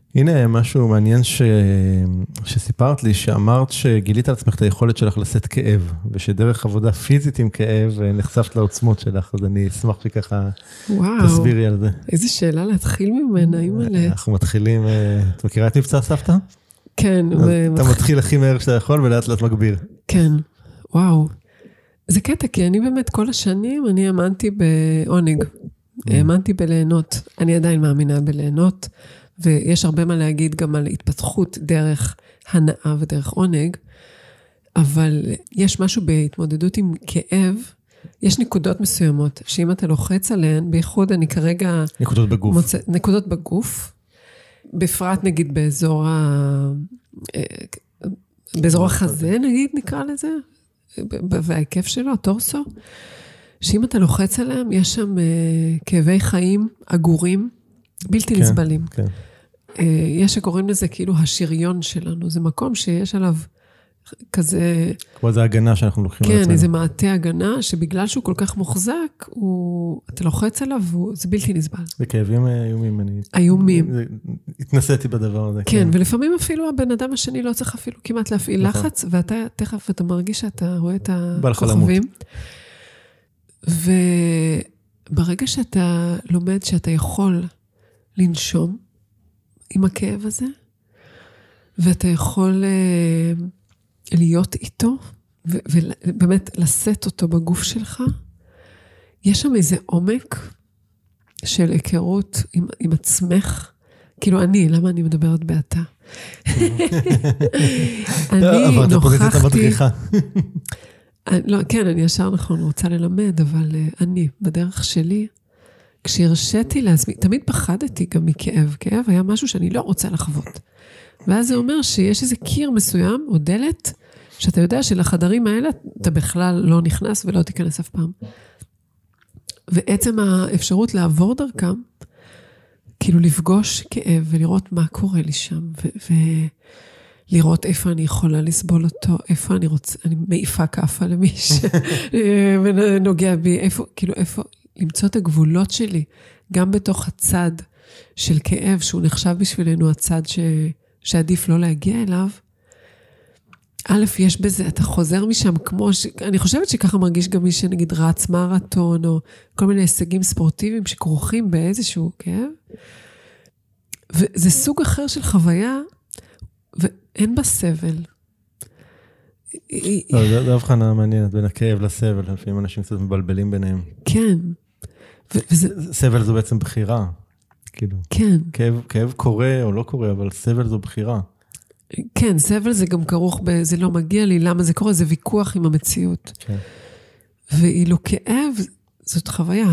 הנה משהו מעניין שסיפרת לי, שאמרת שגילית על עצמך את היכולת שלך לשאת כאב, ושדרך עבודה פיזית עם כאב נחשפת לעוצמות שלך, אז אני אשמח שככה תסבירי על זה. איזה שאלה להתחיל ממנה, אימא'לה. אנחנו מתחילים, את מכירה את מבצע סבתא? כן. אתה מתחיל הכי מהר שאתה יכול ולאט לאט מגביר. כן, וואו. זה קטע, כי אני באמת כל השנים, אני האמנתי בעונג, האמנתי בליהנות. אני עדיין מאמינה בליהנות, ויש הרבה מה להגיד גם על התפתחות דרך הנאה ודרך עונג, אבל יש משהו בהתמודדות עם כאב, יש נקודות מסוימות, שאם אתה לוחץ עליהן, בייחוד אני כרגע... נקודות בגוף. נקודות בגוף, בפרט נגיד באזור החזה, נגיד נקרא לזה, וההיקף שלו, הטורסו, שאם אתה לוחץ עליהם, יש שם כאבי חיים אגורים, בלתי נסבלים. כן. יש שקוראים לזה כאילו השריון שלנו, זה מקום שיש עליו כזה... כמו זה הגנה שאנחנו לוקחים על עצמנו. כן, איזה מעטה הגנה, שבגלל שהוא כל כך מוחזק, אתה לוחץ עליו, זה בלתי נסבל. זה כאבים איומים. איומים. התנסיתי בדבר הזה. כן, ולפעמים אפילו הבן אדם השני לא צריך אפילו כמעט להפעיל לחץ, ואתה תכף, אתה מרגיש שאתה רואה את הכוכבים. וברגע שאתה לומד שאתה יכול לנשום עם הכאב הזה, ואתה יכול להיות איתו, ובאמת לשאת אותו בגוף שלך, יש שם איזה עומק של היכרות עם עצמך, כאילו למה אני מדברת באתה? אני נוכחתי... כן, אני ישר נכון, רוצה ללמד, אבל אני, בדרך שלי, כשהרשיתי לעצמי, תמיד פחדתי גם מכאב, כאב היה משהו שאני לא רוצה לחוות. ואז זה אומר שיש איזה קיר מסוים, או דלת, שאתה יודע שלחדרים האלה אתה בכלל לא נכנס ולא תיכנס אף פעם. ועצם האפשרות לעבור דרכם, כאילו לפגוש כאב ולראות מה קורה לי שם, ולראות איפה אני יכולה לסבול אותו, איפה אני רוצה, אני מעיפה כאפה למי שנוגע בי, איפה, למצוא את הגבולות שלי, גם בתוך הצד של כאב, שהוא נחשב בשבילנו הצד שעדיף לא להגיע אליו, א', יש בזה, אתה חוזר משם כמו, אני חושבת שככה מרגיש גם מי שנגיד רץ מרתון, או כל מיני הישגים ספורטיביים שכרוכים באיזשהו כאב, וזה סוג אחר של חוויה, ואין בה סבל. זה הבחנה מעניינת בין הכאב לסבל, לפעמים אנשים קצת מבלבלים ביניהם. כן. סבל זו בעצם בחירה. כן. כאב קורה או לא קורה, אבל סבל זו בחירה. כן, סבל זה גם כרוך זה לא מגיע לי, למה זה קורה? זה ויכוח עם המציאות. כן. ואילו כאב, זאת חוויה.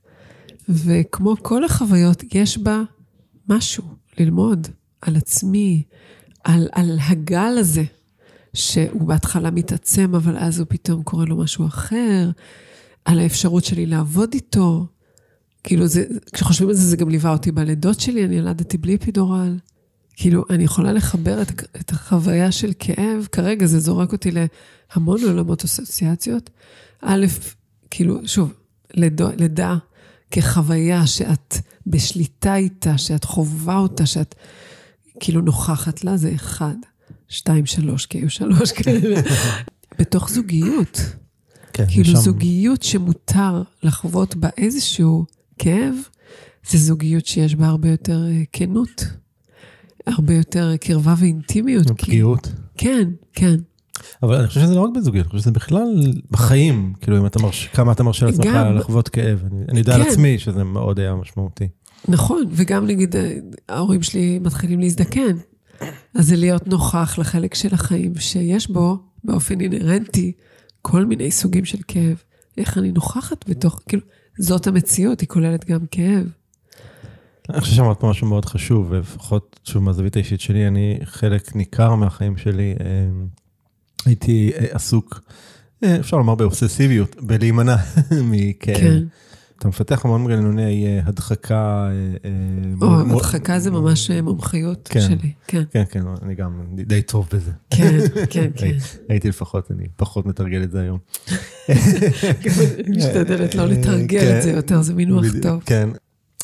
וכמו כל החוויות, יש בה משהו ללמוד על עצמי, על הגל הזה, שהוא בהתחלה מתעצם, אבל אז הוא פתאום קורא לו משהו אחר, על האפשרות שלי לעבוד איתו. כאילו, כשחושבים על זה, זה גם ליווה אותי בלידות שלי, אני ילדתי בלי אפידורל. כאילו, אני יכולה לחבר את החוויה של כאב, כרגע זה זורק אותי להמון עולמות אסוציאציות. א', כאילו, שוב, לידה כחוויה שאת בשליטה איתה, שאת חובה אותה, שאת כאילו נוכחת לה, זה 1, 2, 3, כאילו 3 כאלה. בתוך זוגיות. כן, כאילו זוגיות שמותר לחוות בה איזשהו כאב, זה זוגיות שיש בה הרבה יותר כנות. הרבה יותר קרבה ואינטימיות. פגיעות. כן, כן. אבל אני חושב שזה לא רק בזוגיות, אני חושב שזה בכלל בחיים, כאילו אם אתה כמה אתה מרשה לעצמך לחוות כאב. אני יודע על עצמי שזה מאוד היה משמעותי. נכון, וגם נגיד ההורים שלי מתחילים להזדקן, אז זה להיות נוכח לחלק של החיים, שיש בו באופן אינרנטי כל מיני סוגים של כאב. איך אני נוכחת בתוך, כאילו, זאת המציאות, היא כוללת גם כאב. אני חושב שאמרת משהו מאוד חשוב, ולפחות שוב מהזווית האישית שלי, אני חלק ניכר מהחיים שלי, הייתי עסוק, אפשר לומר באובססיביות, בלהימנע מכאב. כן. אתה מפתח המון מנגנוני הדחקה. הדחקה זה ממש מומחיות שלי. כן, כן, אני גם די טוב בזה. כן, כן. הייתי לפחות, אני פחות מתרגל את זה היום. משתדלת לא לתרגל את זה יותר, זה מינוח טוב. כן.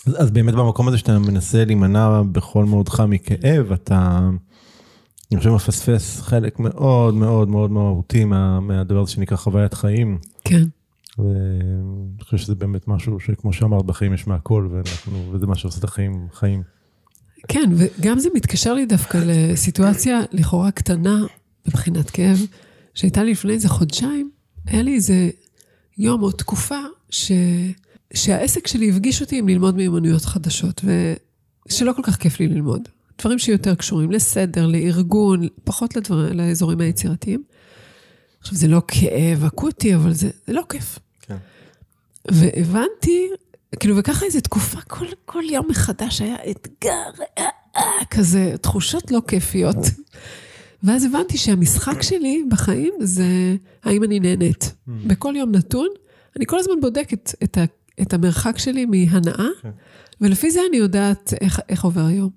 אז באמת במקום הזה שאתה מנסה להימנע בכל מאודך מכאב, אתה, אני חושב, מפספס חלק מאוד מאוד מאוד מהותי מהדבר הזה שנקרא חוויית חיים. כן. ואני חושב שזה באמת משהו שכמו שאמרת, בחיים יש מהכל, וזה מה שעושה את החיים חיים. כן, וגם זה מתקשר לי דווקא לסיטואציה לכאורה קטנה, מבחינת כאב, שהייתה לי לפני איזה חודשיים, היה לי איזה יום או תקופה שהעסק שלי הפגיש אותי עם ללמוד מיומנויות חדשות, ושלא כל כך כיף לי ללמוד. דברים שיותר קשורים לסדר, לארגון, פחות לאזורים היצירתיים. עכשיו, זה לא כאב אקוטי, אבל זה לא כיף. כן. והבנתי, כאילו, וככה איזו תקופה, כל יום מחדש היה אתגר, כזה, תחושות לא כיפיות. ואז הבנתי שהמשחק שלי בחיים זה האם אני נהנית. בכל יום נתון, אני כל הזמן בודקת את המרחק שלי מהנאה, ולפי זה אני יודעת איך עובר היום.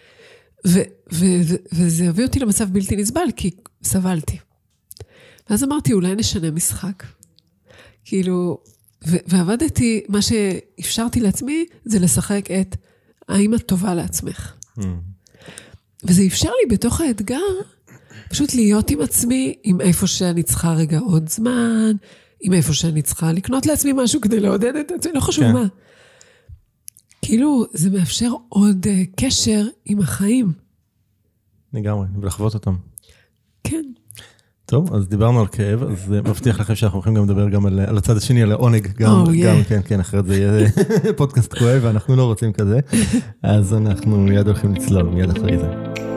וזה הביא אותי למצב בלתי נסבל, כי סבלתי. ואז אמרתי, אולי נשנה משחק. כאילו, ועבדתי, מה שאפשרתי לעצמי, זה לשחק את האם את טובה לעצמך. וזה אפשר לי בתוך האתגר, פשוט להיות עם עצמי, עם איפה שאני צריכה רגע עוד זמן, עם איפה שאני צריכה לקנות לעצמי משהו כדי לעודד את עצמי, לא חשוב מה. כאילו, זה מאפשר עוד קשר עם החיים. לגמרי, ולחוות אותם. כן. טוב, אז דיברנו על כאב, אז מבטיח לכם שאנחנו הולכים גם לדבר גם על הצד השני, על העונג, גם, כן, אחרת זה יהיה פודקאסט כואב, ואנחנו לא רוצים כזה, אז אנחנו מיד הולכים לצלול, מיד אחרי זה.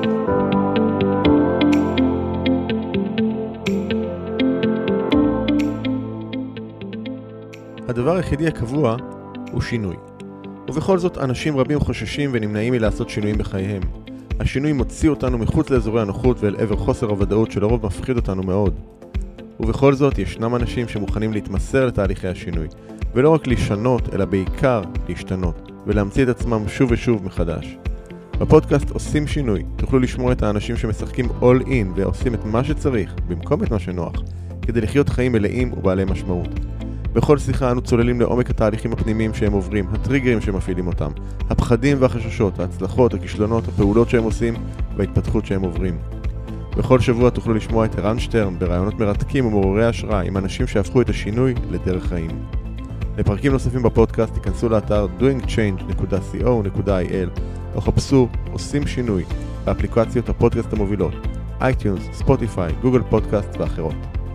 הדבר היחידי הקבוע הוא שינוי. ובכל זאת, אנשים רבים חוששים ונמנעים מלעשות שינויים בחייהם. השינוי מוציא אותנו מחוץ לאזורי הנוחות ואל עבר חוסר הוודאות שלרוב מפחיד אותנו מאוד. ובכל זאת, ישנם אנשים שמוכנים להתמסר לתהליכי השינוי, ולא רק לשנות, אלא בעיקר להשתנות, ולהמציא את עצמם שוב ושוב מחדש. בפודקאסט עושים שינוי, תוכלו לשמוע את האנשים שמשחקים all in ועושים את מה שצריך, במקום את מה שנוח, כדי לחיות חיים מלאים ובעלי משמעות. בכל שיחה אנו צוללים לעומק התהליכים הפנימיים שהם עוברים, הטריגרים שמפעילים אותם, הפחדים והחששות, ההצלחות, הכישלונות, הפעולות שהם עושים וההתפתחות שהם עוברים. בכל שבוע תוכלו לשמוע את ערן שטרן ברעיונות מרתקים ומעוררי השראה עם אנשים שהפכו את השינוי לדרך חיים. לפרקים נוספים בפודקאסט תיכנסו לאתר doingchange.co.il או חפשו עושים שינוי באפליקציות הפודקאסט המובילות, אייטיונס, ספוטיפיי, גוגל פודקאסט ואחרות.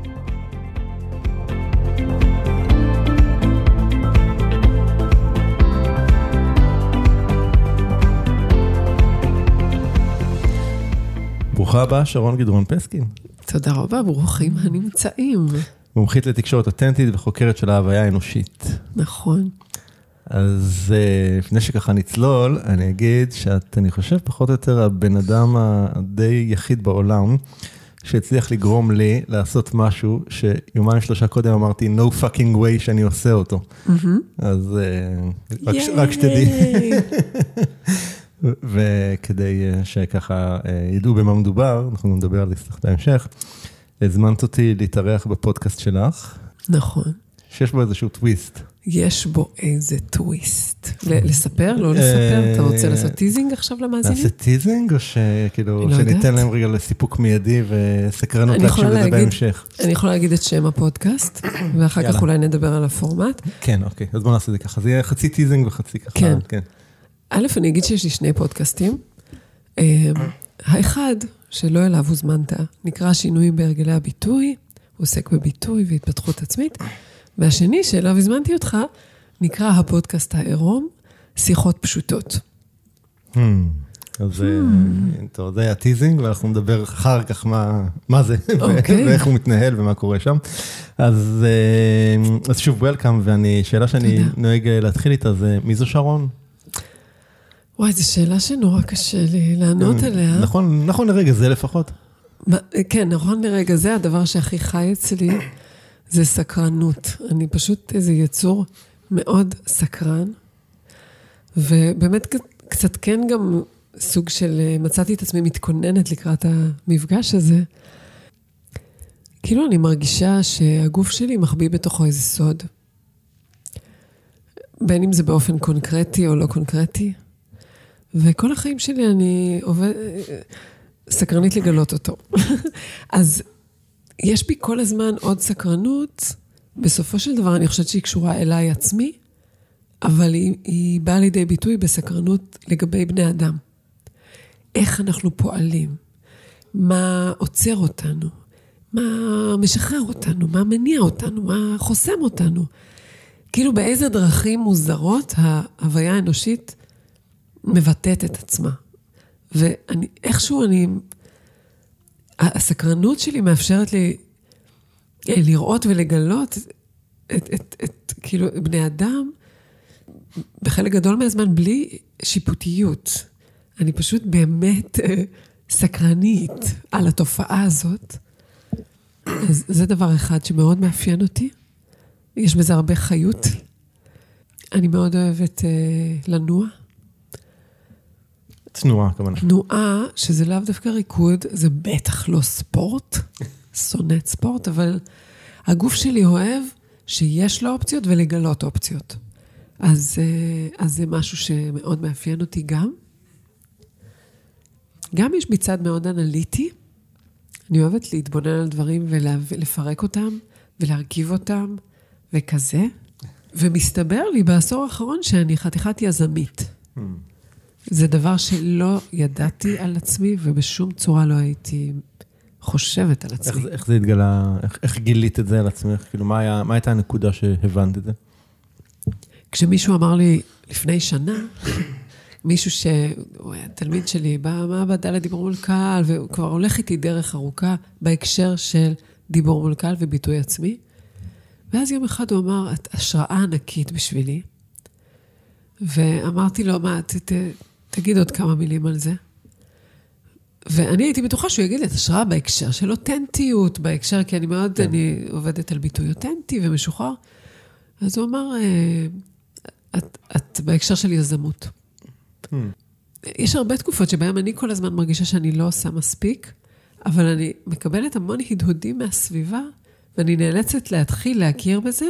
ברוכה הבאה, שרון גדרון פסקין. תודה רבה, ברוכים הנמצאים. מומחית לתקשורת אותנטית וחוקרת של ההוויה האנושית. נכון. אז לפני שככה נצלול, אני אגיד שאת, אני חושב, פחות או יותר הבן אדם הדי יחיד בעולם, שהצליח לגרום לי לעשות משהו שיומיים 3 קודם אמרתי, no fucking way שאני עושה אותו. אז רק שתדעי. וכדי שככה ידעו במה מדובר, אנחנו נדבר על זה בהמשך, הזמנת אותי להתארח בפודקאסט שלך. נכון. שיש בו איזשהו טוויסט. יש בו איזה טוויסט. לספר, לא לספר? אתה רוצה לעשות טיזינג עכשיו למאזינים? נעשה טיזינג, או שכאילו, שניתן להם רגע לסיפוק מיידי וסקרנות להקשיב לזה בהמשך? אני יכולה להגיד את שם הפודקאסט, ואחר כך אולי נדבר על הפורמט. כן, אוקיי. אז בוא נעשה את זה ככה. זה יהיה חצי טיזינג וחצי ככה. כן. א', אני אגיד שיש לי 2 פודקאסטים. האחד, שלא אליו הוזמנת, נקרא שינוי בהרגלי הביטוי, עוסק בביטוי והתפתחות עצמית, והשני, שאליו הזמנתי אותך, נקרא הפודקאסט העירום, שיחות פשוטות. אז זה היה טיזינג, ואנחנו נדבר אחר כך מה זה, ואיך הוא מתנהל ומה קורה שם. אז שוב, וולקאם, שאלה שאני נוהג להתחיל איתה, זה מי זו שרון? וואי, זו שאלה שנורא קשה לי לענות עליה. נכון לרגע זה לפחות. כן, נכון לרגע זה, הדבר שהכי חי אצלי, זה סקרנות. אני פשוט איזה יצור מאוד סקרן, ובאמת קצת כן גם סוג של, מצאתי את עצמי מתכוננת לקראת המפגש הזה. כאילו אני מרגישה שהגוף שלי מחביא בתוכו איזה סוד. בין אם זה באופן קונקרטי או לא קונקרטי. וכל החיים שלי אני סקרנית לגלות אותו. אז יש בי כל הזמן עוד סקרנות, בסופו של דבר אני חושבת שהיא קשורה אליי עצמי, אבל היא באה לידי ביטוי בסקרנות לגבי בני אדם. איך אנחנו פועלים, מה עוצר אותנו, מה משחרר אותנו, מה מניע אותנו, מה חוסם אותנו. כאילו באיזה דרכים מוזרות ההוויה האנושית מבטאת את עצמה. ואיכשהו הסקרנות שלי מאפשרת לי לראות ולגלות את כאילו בני אדם בחלק גדול מהזמן בלי שיפוטיות. אני פשוט באמת סקרנית על התופעה הזאת. אז זה דבר אחד שמאוד מאפיין אותי. יש בזה הרבה חיות. אני מאוד אוהבת לנוע. תנועה, כמובן. תנועה, שזה לאו דווקא ריקוד, זה בטח לא ספורט, שונאת ספורט, אבל הגוף שלי אוהב שיש לו אופציות ולגלות אופציות. אז זה משהו שמאוד מאפיין אותי גם. גם יש בי צד מאוד אנליטי. אני אוהבת להתבונן על דברים ולפרק אותם, ולהרכיב אותם, וכזה. ומסתבר לי בעשור האחרון שאני חתיכת יזמית. זה דבר שלא ידעתי על עצמי, ובשום צורה לא הייתי חושבת על עצמי. איך זה התגלה, איך גילית את זה על עצמך? כאילו, מה הייתה הנקודה שהבנת את זה? כשמישהו אמר לי לפני שנה, מישהו שהוא היה תלמיד שלי, במעבדה לדיבור מול קהל, והוא כבר הולך איתי דרך ארוכה, בהקשר של דיבור מול קהל וביטוי עצמי. ואז יום אחד הוא אמר, את השראה ענקית בשבילי. ואמרתי לו, מה, תגיד עוד כמה מילים על זה. ואני הייתי בטוחה שהוא יגיד את השראה בהקשר של אותנטיות, בהקשר, כי אני עובדת על ביטוי אותנטי ומשוחרר. אז הוא אמר, את בהקשר של יזמות. יש הרבה תקופות שבהם אני כל הזמן מרגישה שאני לא עושה מספיק, אבל אני מקבלת המון הדהודים מהסביבה, ואני נאלצת להתחיל להכיר בזה,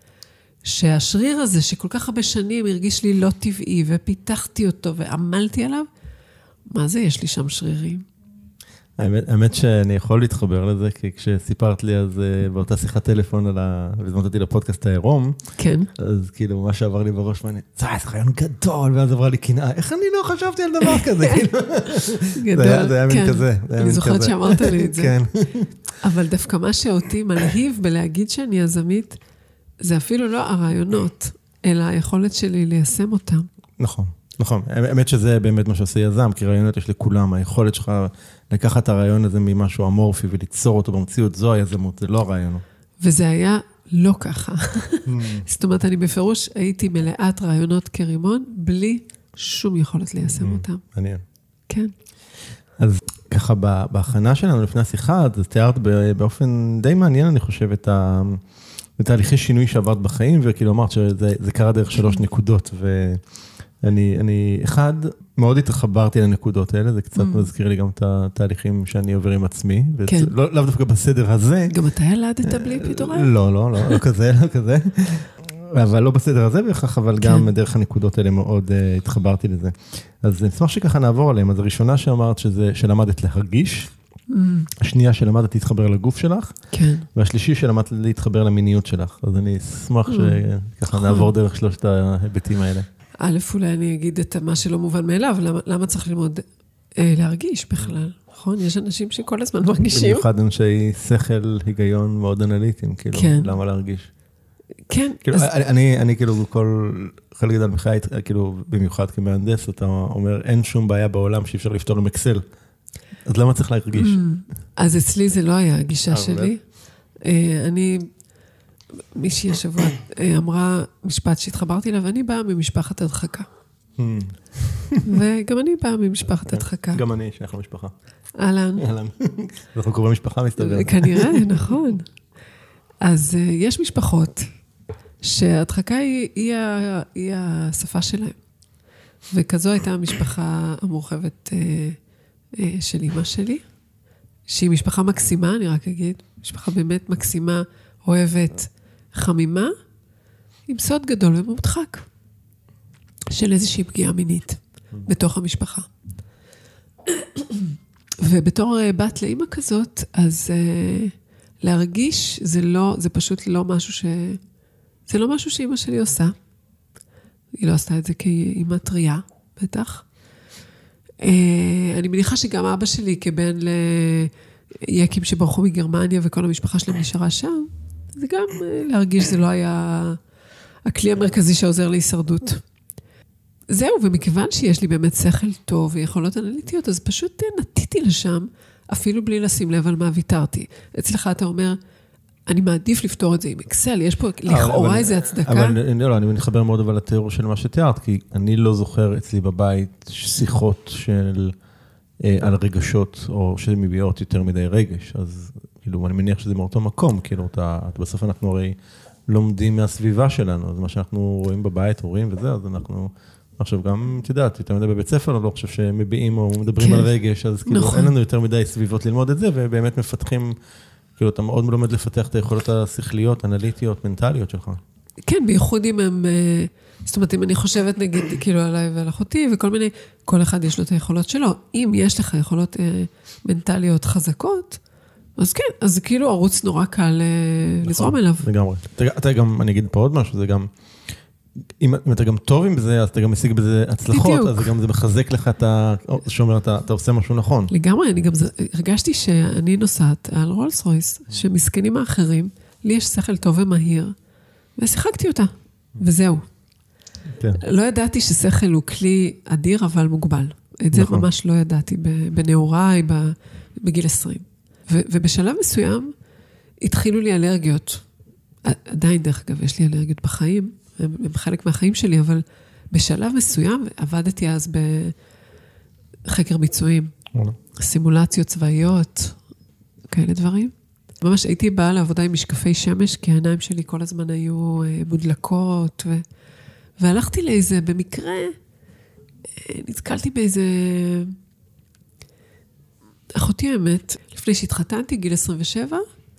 שהשריר הזה שכל כך הרבה שנים הרגיש לי לא טבעי, ופיתחתי אותו ועמלתי עליו, מה זה יש לי שם שרירים? האמת שאני יכול להתחבר לזה, כי כשסיפרת לי אז באותה שיחת טלפון, וזמנת אותי לפודקאסט העירום, כן. אז כאילו מה שעבר לי בראש, זה רעיון גדול, ואז עברה לי קנאה, איך אני לא חשבתי על דבר כזה? גדול, זה היה מין כזה. אני זוכרת שאמרת לי את זה. כן. אבל דווקא מה שאותי מלהיב בלהגיד שאני יזמית, זה אפילו לא הרעיונות, אלא היכולת שלי ליישם אותם. נכון, נכון. האמת שזה באמת מה שעושה יזם, כי רעיונות יש לכולם, היכולת שלך לקחת את הרעיון הזה ממשהו אמורפי וליצור אותו במציאות, זו היזמות, זה לא הרעיון. וזה היה לא ככה. זאת אומרת, אני בפירוש הייתי מלאת רעיונות כרימון, בלי שום יכולת ליישם אותם. מעניין. כן. אז ככה, בהכנה שלנו לפני השיחה, אז תיארת באופן די מעניין, אני חושב, את תהליכי שינוי שעברת בחיים, וכאילו אמרת שזה קרה דרך 3 נקודות, ואני מאוד התחברתי לנקודות האלה, זה קצת מזכיר לי גם את התהליכים שאני עובר עם עצמי, לאו דווקא בסדר הזה. גם אתה ילדת בלי פיתוריים? לא כזה, אבל לא בסדר הזה בכך, אבל גם דרך הנקודות האלה מאוד התחברתי לזה. אז נשמח שככה נעבור עליהם. אז הראשונה שאמרת שלמדת להרגיש, השנייה שלמדת להתחבר לגוף שלך, כן. והשלישי שלמדת להתחבר למיניות שלך. אז אני אשמח שככה נעבור דרך 3 ההיבטים האלה. א', אולי אני אגיד את מה שלא מובן מאליו, למה צריך ללמוד להרגיש בכלל, נכון? יש אנשים שכל הזמן מרגישים. במיוחד אנשי שכל, היגיון מאוד אנליטיים, כאילו, למה להרגיש? כן. אני כאילו כל חלק גדול מחיי, כאילו במיוחד כמהנדס, אתה אומר, אין שום בעיה בעולם שאי אפשר לפתור עם אקסל. אז למה צריך להרגיש? אז אצלי זה לא היה הגישה שלי. מישהי השבוע אמרה משפט שהתחברתי לה, ואני באה ממשפחת הדחקה. וגם אני באה ממשפחת הדחקה. גם אני שייך למשפחה. אהלן. אנחנו קוראים משפחה מסתבר. כנראה, נכון. אז יש משפחות שההדחקה היא השפה שלהם. וכזו הייתה המשפחה המורחבת של אמא שלי, שהיא משפחה מקסימה, אני רק אגיד, משפחה באמת מקסימה, אוהבת, חמימה, עם סוד גדול ומודחק. של איזושהי פגיעה מינית בתוך המשפחה. ובתור בת לאמא כזאת, אז להרגיש זה פשוט לא משהו זה לא משהו שאמא שלי עושה. היא לא עשתה את זה כאמא טריה, בטח. אני מניחה שגם אבא שלי כבן ליקים שברחו מגרמניה וכל המשפחה שלהם נשארה שם, זה גם להרגיש שזה לא היה הכלי המרכזי שעוזר להישרדות. זהו, ומכיוון שיש לי באמת שכל טוב ויכולות אנליטיות, אז פשוט נטיתי לשם, אפילו בלי לשים לב על מה ויתרתי. אצלך אתה אומר, אני מעדיף לפתור את זה עם אקסל, יש פה לכאורה איזה הצדקה. אבל לא, אני מתחבר מאוד אבל לתיאור של מה שתיארת, כי אני לא זוכר אצלי בבית שיחות על רגשות, או שמביאות יותר מדי רגש, אז כאילו, אני מניח שזה מאותו מקום, כאילו, בסוף אנחנו הרי לומדים מהסביבה שלנו, אז מה שאנחנו רואים בבית, רואים וזה, אז אנחנו, עכשיו גם, תדעת, יותר מדי בבית ספר, אני לא חושב שמביאים או מדברים על רגש, אז כאילו, אין לנו יותר מדי סביבות ללמוד את זה, ובאמת מפתחים, כאילו, אתה מאוד לומד לפתח את היכולות השכליות, אנליטיות, מנטליות שלך. כן, בייחוד אם הם, זאת אומרת, אם אני חושבת נגיד, כאילו, עליי ועל אחותי, וכל מיני, כל אחד יש לו את היכולות שלו. אם יש לך יכולות מנטליות חזקות, אז כן, אז כאילו ערוץ נורא קל לזרום אליו. לגמרי. אתה גם, אני אגיד פה עוד משהו, זה גם, אם אתה גם טוב עם זה, אז אתה גם משיג בזה הצלחות, אז גם זה מחזק לך שאומר, אתה עושה משהו נכון. לגמרי, אני גם הרגשתי שאני נוסעת על רולס רויס, שמסכנים האחרים, לי יש שכל טוב ומהיר, ושיחקתי אותה, וזהו. כן. לא ידעתי ששכל הוא כלי אדיר, אבל מוגבל. את זה ממש לא ידעתי בנעוריי, בגיל 20. ובשלב מסוים, התחילו לי אלרגיות. עדיין, דרך אגב, יש לי אלרגיות בחיים, הם חלק מהחיים שלי, אבל בשלב מסוים, עבדתי אז בחקר ביצועים, סימולציות צבאיות, כאלה דברים. ממש הייתי באה לעבודה עם משקפי שמש, כי העיניים שלי כל הזמן היו מודלקות, והלכתי לאיזה, במקרה, נתקלתי באיזה, אחותי האמת, לפני שהתחתנתי, גיל 27,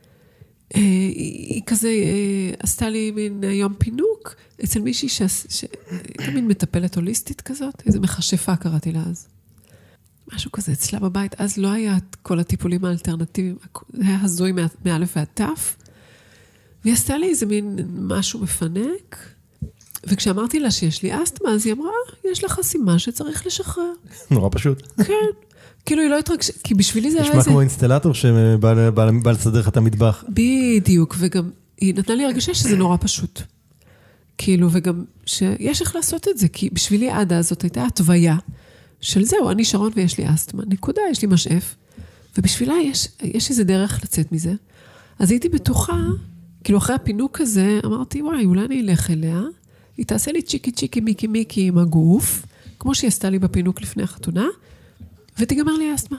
היא כזה עשתה לי מין יום פינוק, אצל מישהי שהייתה מין מטפלת הוליסטית כזאת, איזו מכשפה קראתי לה אז. משהו כזה, אצלה בבית, אז לא היה כל הטיפולים האלטרנטיביים, זה היה הזוי מאלף ועד תף, והיא עשתה לי איזה מין משהו מפנק, וכשאמרתי לה שיש לי אסתמה, אז היא אמרה, יש לך סימן שצריך לשחרר. נורא פשוט. כן. כאילו היא לא התרגשה, כי בשבילי זה היה איזה... נשמע כמו אינסטלטור שבא לסדר לך את המטבח. בדיוק, וגם היא נתנה לי הרגשה שזה נורא פשוט. כאילו, וגם שיש איך לעשות את זה, כי בשבילי עד הזאת הייתה התוויה של זהו, אני שרון ויש לי אסתמה, נקודה, יש לי משאף, ובשבילה יש איזה דרך לצאת מזה. אז הייתי בטוחה, כאילו אחרי הפינוק הזה, אמרתי, וואי, אולי אני אלך אליה, היא תעשה לי צ'יקי צ'יקי מיקי מיקי עם הגוף, כמו שהיא עשתה לי בפינוק לפני החתונה, ותיגמר לי אסתמה.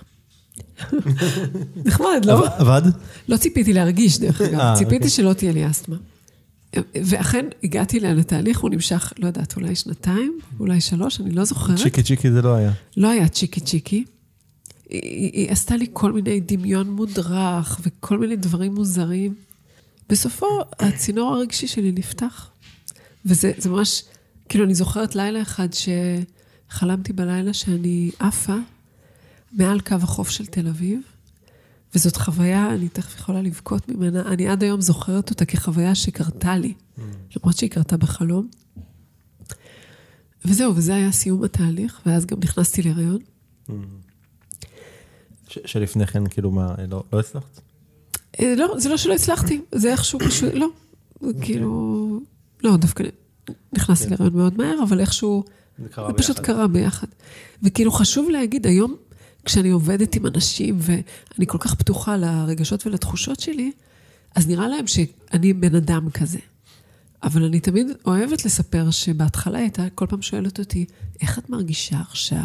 נחמד, לא? עבד? לא ציפיתי להרגיש, דרך אגב. ציפיתי שלא תהיה לי אסתמה. ואכן, הגעתי לתהליך, הוא נמשך, לא יודעת, אולי 2, אולי 3, אני לא זוכרת. צ'יקי צ'יקי זה לא היה. לא היה צ'יקי צ'יקי. היא עשתה לי כל מיני דמיון מודרך, וכל מיני דברים מוזרים. בסופו, הצינור הרגשי שלי נפתח. וזה ממש, כאילו, אני זוכרת לילה אחד שחלמתי בלילה שאני עפה, מעל קו החוף של תל אביב, וזאת חוויה, אני תכף יכולה לבכות ממנה, אני עד היום זוכרת אותה כחוויה שקרתה לי, למרות שהיא קרתה בחלום. וזהו, וזה היה סיום התהליך, ואז גם נכנסתי להיריון. שלפני כן, כאילו מה, לא הצלחת? לא, זה לא שלא הצלחתי, זה איכשהו פשוט, לא. כאילו, לא, דווקא נכנסתי להיריון מאוד מהר, אבל איכשהו, זה פשוט קרה ביחד. וכאילו חשוב להגיד, היום, כשאני עובדת עם אנשים, ואני כל כך פתוחה לרגשות ולתחושות שלי, אז נראה להם שאני בן אדם כזה. אבל אני תמיד אוהבת לספר שבהתחלה הייתה, כל פעם שואלת אותי, איך את מרגישה עכשיו?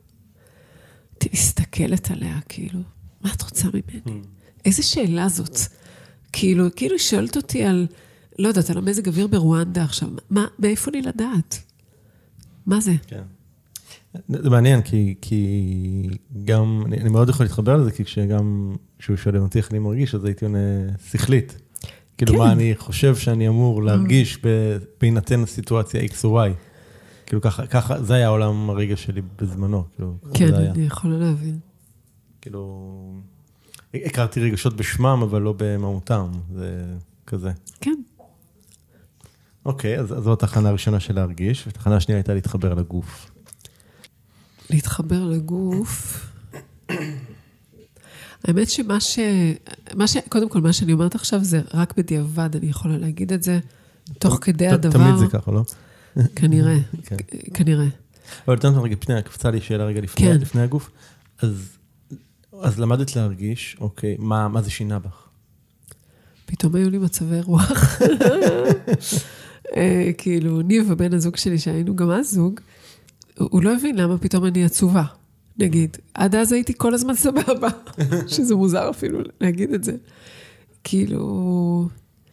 מסתכלת עליה, כאילו, מה את רוצה ממני? איזה שאלה זאת? כאילו שואלת אותי על, לא יודעת, על המזג אוויר ברואנדה עכשיו, מאיפה לי לדעת? מה זה? כן. זה מעניין, כי גם, אני מאוד יכול להתחבר לזה, כי כשהוא שואל אותי איך אני מרגיש, אז הייתי עונה שכלית. כאילו מה אני חושב שאני אמור להרגיש בהינתן הסיטואציה X או Y. כאילו ככה, זה היה העולם הרגע שלי בזמנו, כאילו. כן, אני יכולה להבין. כאילו, הכרתי רגשות בשמם, אבל לא במהותם, זה כזה. כן. אוקיי, אז זו התחנה הראשונה של להרגיש, והתחנה השנייה הייתה להתחבר לגוף. להתחבר לגוף. האמת קודם כל, מה שאני אומרת עכשיו, זה רק בדיעבד, אני יכולה להגיד את זה, תוך כדי הדבר. תמיד זה ככה, לא? כנראה. אבל אתה נותן רגע פני, קפצה לי שאלה רגע לפני הגוף. אז למדת להרגיש, אוקיי, מה זה שינה בך? פתאום היו לי מצבי רוח. כאילו, ניב ובן הזוג שלי, שהיינו גם אז זוג, הוא לא הבין למה פתאום אני עצובה. נגיד, עד אז הייתי כל הזמן סבבה, שזה מוזר אפילו להגיד את זה. כאילו,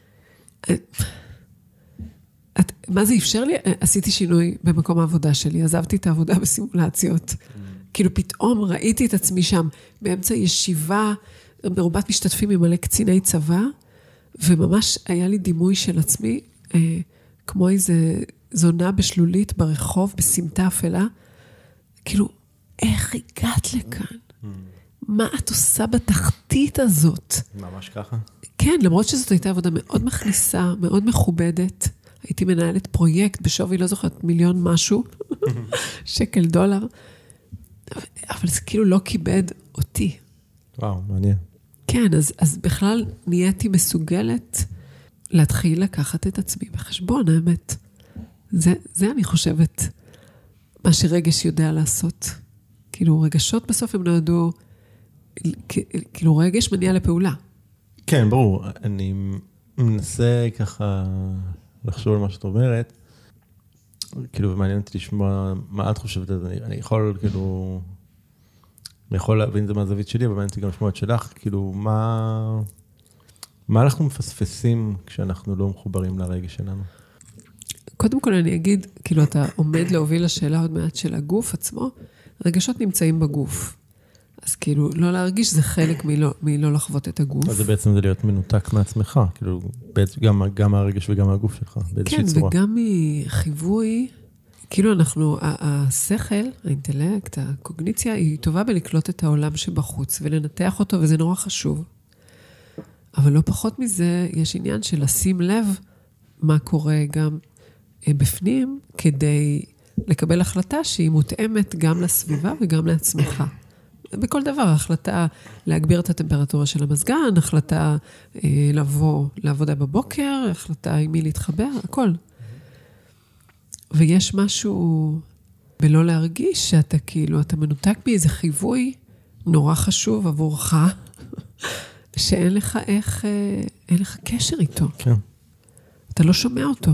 מה זה אפשר לי? עשיתי שינוי במקום העבודה שלי, עזבתי את העבודה בסימולציות. כאילו פתאום ראיתי את עצמי שם, באמצע ישיבה, מרובת משתתפים עם מלא קציני צבא, וממש היה לי דימוי של עצמי, כמו איזה זונה בשלולית ברחוב, בסמטה אפלה, כאילו, איך הגעת לכאן? מה את עושה בתחתית הזאת? ממש ככה? כן, למרות שזאת הייתה עבודה מאוד מכניסה, מאוד מכובדת. הייתי מנהלת פרויקט בשווי, לא זוכרת, מיליון משהו, שקל דולר. אבל זה כאילו לא כיבד אותי. וואו, מעניין. כן, אז בכלל נהייתי מסוגלת להתחיל לקחת את עצמי בחשבון, האמת. זה אני חושבת, מה שרגש יודע לעשות. כאילו, רגשות בסוף הם נועדו, כאילו, רגש מניע לפעולה. כן, ברור. אני מנסה ככה לחשוב על מה שאת אומרת. כאילו, ומעניין אותי לשמוע מה את חושבת. אני יכול, כאילו, אני יכול להבין את זה מהזווית שלי, אבל מעניין אותי גם לשמוע את שלך. כאילו, מה אנחנו מפספסים כשאנחנו לא מחוברים לרגש שלנו? קודם כל אני אגיד, כאילו, אתה עומד להוביל לשאלה עוד מעט של הגוף עצמו, רגשות נמצאים בגוף. אז כאילו, לא להרגיש זה חלק מלא לחוות את הגוף. אז זה בעצם זה להיות מנותק מעצמך, כאילו, גם הרגש וגם הגוף שלך, באיזושהי צורה. כן, וגם מחיווי, כאילו אנחנו, השכל, האינטלקט, הקוגניציה, היא טובה בלקלוט את העולם שבחוץ, ולנתח אותו, וזה נורא חשוב. אבל לא פחות מזה, יש עניין של לשים לב מה קורה גם בפנים, כדי לקבל החלטה שהיא מותאמת גם לסביבה וגם לעצמך. בכל דבר, החלטה להגביר את הטמפרטורה של המזגן, החלטה לבוא לעבודה בבוקר, החלטה עם מי להתחבר, הכל. ויש משהו בלא להרגיש שאתה כאילו, אתה מנותק באיזה חיווי נורא חשוב עבורך, שאין לך אין לך קשר איתו. כן. אתה לא שומע אותו.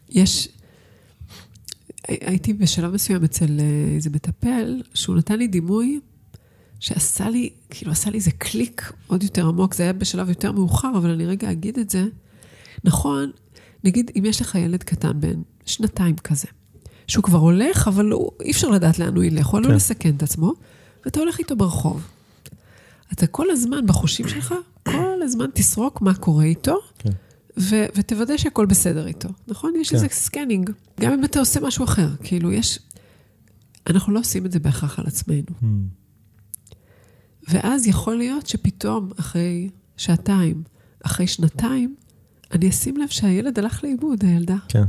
הייתי בשלב מסוים אצל איזה מטפל, שהוא נתן לי דימוי, שעשה לי, כאילו עשה לי איזה קליק עוד יותר עמוק, זה היה בשלב יותר מאוחר, אבל אני רגע אגיד את זה. נכון, נגיד, אם יש לך ילד קטן בין 2 כזה, שהוא כבר הולך, אבל אי אפשר לדעת לאן הוא ילך, הוא עלול לסכן את עצמו, ואתה הולך איתו ברחוב. אתה כל הזמן בחושים שלך, כל הזמן תסרוק מה קורה איתו, כן. ותוודא שהכל בסדר איתו. נכון? יש איזה סקנינג. גם אם אתה עושה משהו אחר, כאילו אנחנו לא עושים את זה בהכרח על עצמנו. ואז יכול להיות שפתאום אחרי 2 אחרי 2, אני אשים לב שהילד הלך לאיבוד, הילדה. כן.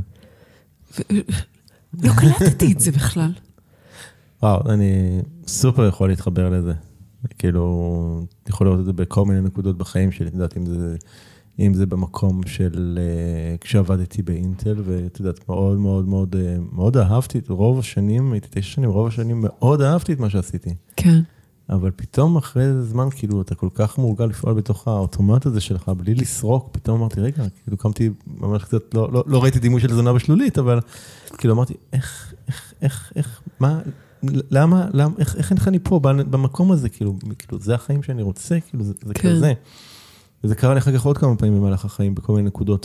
לא קלטתי את זה בכלל. וואו, אני סופר יכול להתחבר לזה. כאילו, יכול לראות את זה בכל מיני נקודות בחיים שלי, את יודעת, אם זה במקום של, כשעבדתי באינטל, ואת יודעת, מאוד מאוד מאוד, מאוד אהבתי את רוב השנים, הייתי 9 שנים, רוב השנים מאוד אהבתי את מה שעשיתי. כן. אבל פתאום אחרי איזה זמן, כאילו, אתה כל כך מורגל לפעול בתוך האוטומט הזה שלך, בלי לסרוק, פתאום אמרתי, רגע, כאילו, קמתי ממש קצת, לא ראיתי דימוי של זונה בשלולית, אבל כאילו, אמרתי, איך, מה, למה, איך אני פה, במקום הזה, כאילו, זה החיים שאני רוצה, כאילו, זה כזה. וזה קרה לי אחר כך עוד כמה פעמים במהלך החיים, בכל מיני נקודות,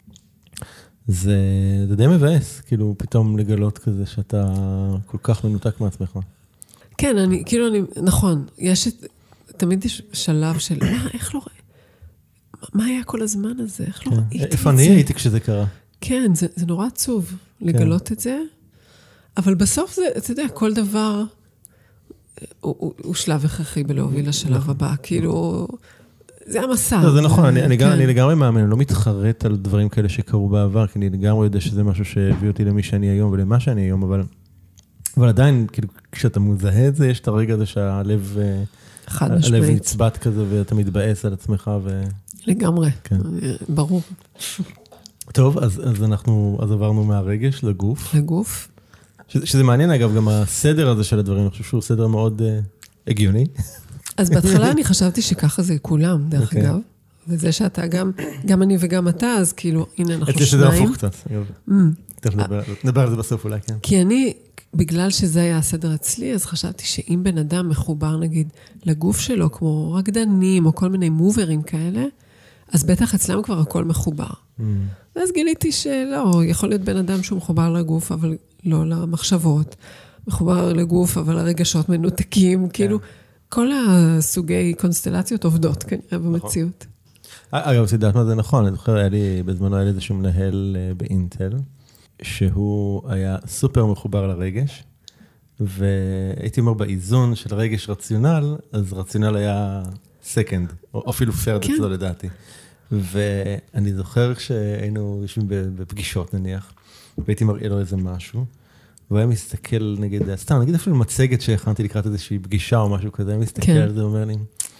וזה די מבאס, כאילו, פתאום לגלות כזה, שאתה כל כך מנותק מעצמך. כן, נכון, תמיד יש שלב של, איך לא, מה היה כל הזמן הזה? איך לא ראיתי את זה? איפה אני הייתי כשזה קרה? כן, זה נורא עצוב לגלות את זה, אבל בסוף זה, אתה יודע, כל דבר הוא שלב הכרחי בלהוביל לשלב הבא, כאילו, זה המסע. זה נכון, אני לגמרי מאמין, אני לא מתחרט על דברים כאלה שקרו בעבר, כי אני לגמרי יודע שזה משהו שהביא אותי למי שאני היום ולמה שאני היום, אבל עדיין, כאילו, כשאתה מזהה את זה, יש את הרגע הזה שהלב נצבט כזה, ואתה מתבאס על עצמך. לגמרי, ברור. טוב, אז עברנו מהרגש לגוף. לגוף. שזה מעניין, אגב, גם הסדר הזה של הדברים, אני חושב שהוא סדר מאוד הגיוני. אז בהתחלה אני חשבתי שככה זה כולם, דרך אגב. וזה שאתה גם אני וגם אתה, אז כאילו, הנה אנחנו שניים. אצלי שזה הפוך קצת, אגב. תכף נדבר על זה בסוף אולי, כן. כי אני, בגלל שזה היה הסדר אצלי, אז חשבתי שאם בן אדם מחובר, נגיד, לגוף שלו, כמו רקדנים, או כל מיני מוברים כאלה, אז בטח אצלם כבר הכל מחובר. ואז גיליתי שלא, יכול להיות בן אדם שהוא מחובר לגוף, אבל לא למחשבות. מחובר לגוף, אבל הרגשות מנותקים, כאילו, כל הסוגי קונסטלציות עובדות כנראה במציאות. אגב, תדעת מה זה נכון, אני זוכר, בזמנו היה לי איזשהו מנהל באינטל, שהוא היה סופר מחובר לרגש, והייתי אומר באיזון של רגש רציונל, אז רציונל היה סקנד, או אפילו פרד אצלו לדעתי. ואני זוכר כשהיינו יושבים בפגישות נניח, והייתי מראה לו איזה משהו, והוא היה מסתכל נגיד, סתם, נגיד אפילו מצגת שהכנתי לקראת איזושהי פגישה או משהו כזה, היה מסתכל על זה ואומר לי,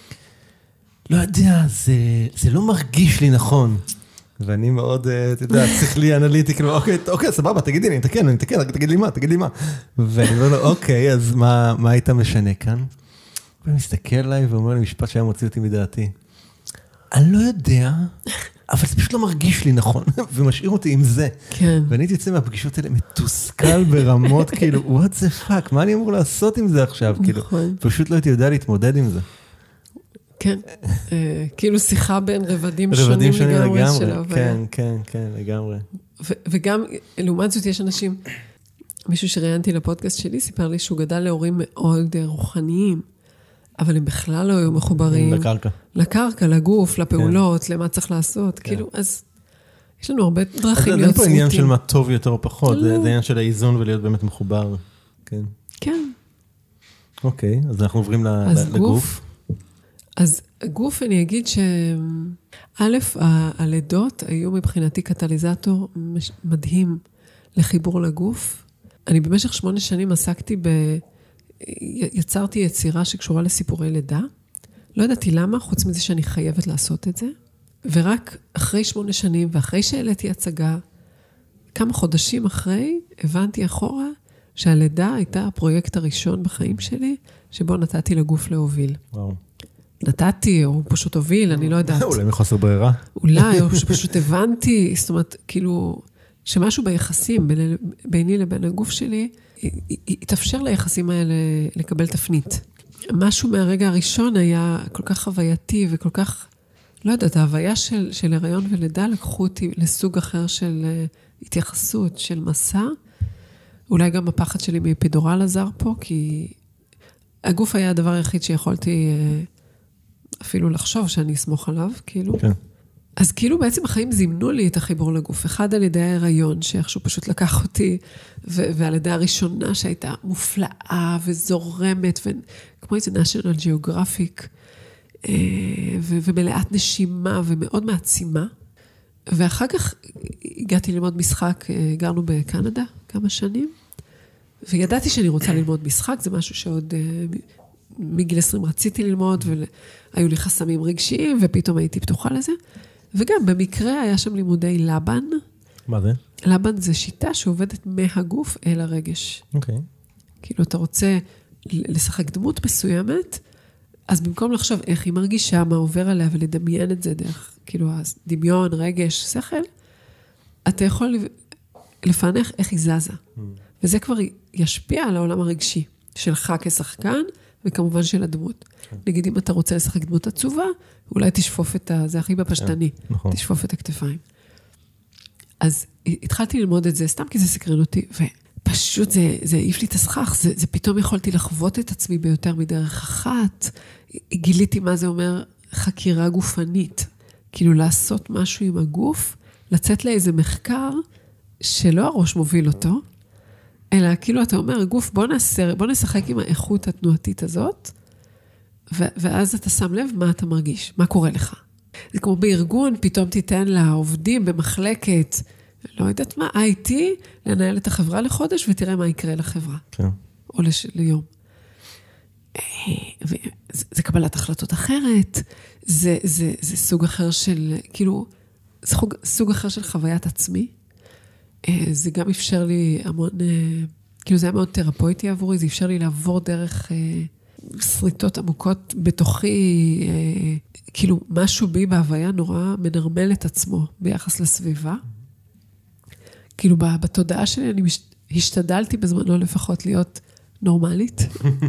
לא יודע, זה לא מרגיש לי נכון. ואני מאוד, אתה יודע, שכלי אנליטי, כאילו, אוקיי, סבבה, תגידי לי, אני אתקן, תגיד לי מה. ואני אומר לו, אוקיי, אז מה היית משנה כאן? הוא מסתכל עליי ואומר לי משפט שהיה מוציא אותי מדעתי. אני לא יודע, אבל זה פשוט לא מרגיש לי נכון, ומשאיר אותי עם זה. כן. ואני הייתי יוצא מהפגישות האלה מתוסכל ברמות, כאילו, what the fuck, מה אני אמור לעשות עם זה עכשיו? נכון. פשוט לא הייתי יודע להתמודד עם זה. כן, כאילו שיחה בין רבדים שונים לגמרי של ההוויה. כן, לגמרי. וגם, לעומת זאת, יש אנשים, מישהו שראיינתי לפודקאסט שלי, סיפר לי שהוא גדל להורים מאוד רוחניים, אבל הם בכלל לא היו מחוברים. לקרקע, לגוף, לפעולות, למה צריך לעשות. כאילו, אז יש לנו הרבה דרכים להיות צמותים. אין פה עניין של מה טוב יותר או פחות, זה עניין של האיזון ולהיות באמת מחובר. כן. כן. אוקיי, אז אנחנו עוברים לגוף. אז הגוף, אני אגיד שא', הלידות היו מבחינתי קטליזטור מדהים לחיבור לגוף. אני במשך 8 שנים עסקתי יצרתי יצירה שקשורה לסיפורי לידה. לא ידעתי למה, חוץ מזה שאני חייבת לעשות את זה. ורק אחרי 8 שנים, ואחרי שהעליתי הצגה, כמה חודשים אחרי, הבנתי אחורה שהלידה הייתה הפרויקט הראשון בחיים שלי, שבו נתתי לגוף להוביל. וואו. נתתי, או פשוט הוביל, אני לא יודעת. אולי מחוסר ברירה. אולי, או שפשוט הבנתי, זאת אומרת, כאילו, שמשהו ביחסים ביני לבין הגוף שלי, התאפשר ליחסים האלה לקבל תפנית. משהו מהרגע הראשון היה כל כך חווייתי וכל כך, לא יודעת, ההוויה של הריון ולידה לקחו אותי לסוג אחר של התייחסות, של מסע. אולי גם הפחד שלי מאפידורל עזר פה, כי הגוף היה הדבר היחיד שיכולתי אפילו לחשוב שאני אסמוך עליו, כאילו. כן. אז כאילו בעצם החיים זימנו לי את החיבור לגוף. אחד על ידי ההיריון, שאיכשהו פשוט לקח אותי, ועל ידי הראשונה שהייתה מופלאה וזורמת, כמו איזה national geographic, ומלאת נשימה ומאוד מעצימה. ואחר כך הגעתי ללמוד משחק, גרנו בקנדה כמה שנים, וידעתי שאני רוצה ללמוד משחק, זה משהו שעוד מגיל 20 רציתי ללמוד, והיו לי חסמים רגשיים, ופתאום הייתי פתוחה לזה. וגם במקרה היה שם לימודי לבן. מה זה? לבן זה שיטה שעובדת מהגוף אל הרגש. אוקיי. כאילו אתה רוצה לשחק דמות מסוימת, אז במקום לחשוב איך היא מרגישה, מה עובר עליה, ולדמיין את זה דרך, כאילו דמיון, רגש, שכל, אתה יכול לפענח איך היא זזה. וזה כבר ישפיע על העולם הרגשי, שלך כשחקן, וכמובן של הדמות. נגיד, אם אתה רוצה לשחק דמות עצובה, אולי תשפוף זה הכי בפשטני, תשפוף את הכתפיים. אז התחלתי ללמוד את זה, סתם כי זה סקרן אותי, ופשוט זה העיף לי את הסכך, זה פתאום יכולתי לחוות את עצמי ביותר מדרך אחת, גיליתי מה זה אומר חקירה גופנית, כאילו לעשות משהו עם הגוף, לצאת לאיזה מחקר שלא הראש מוביל אותו, אלא כאילו אתה אומר, גוף, בוא נשחק עם האיכות התנועתית הזאת, ואז אתה שם לב מה אתה מרגיש, מה קורה לך. זה כמו בארגון, פתאום תיתן לעובדים במחלקת, לא יודעת מה, IT, לנהל את החברה לחודש, ותראה מה יקרה לחברה. כן. או ליום. זה קבלת החלטות אחרת, זה סוג אחר של, כאילו, זה סוג אחר של חוויית עצמי. זה גם אפשר לי המון, כאילו זה היה מאוד תרפויטי עבורי, זה אפשר לי לעבור דרך שריטות עמוקות בתוכי, כאילו משהו בי בהוויה נורא מנרמל את עצמו ביחס לסביבה. כאילו בתודעה שלי אני השתדלתי בזמנו לפחות להיות נורמלית.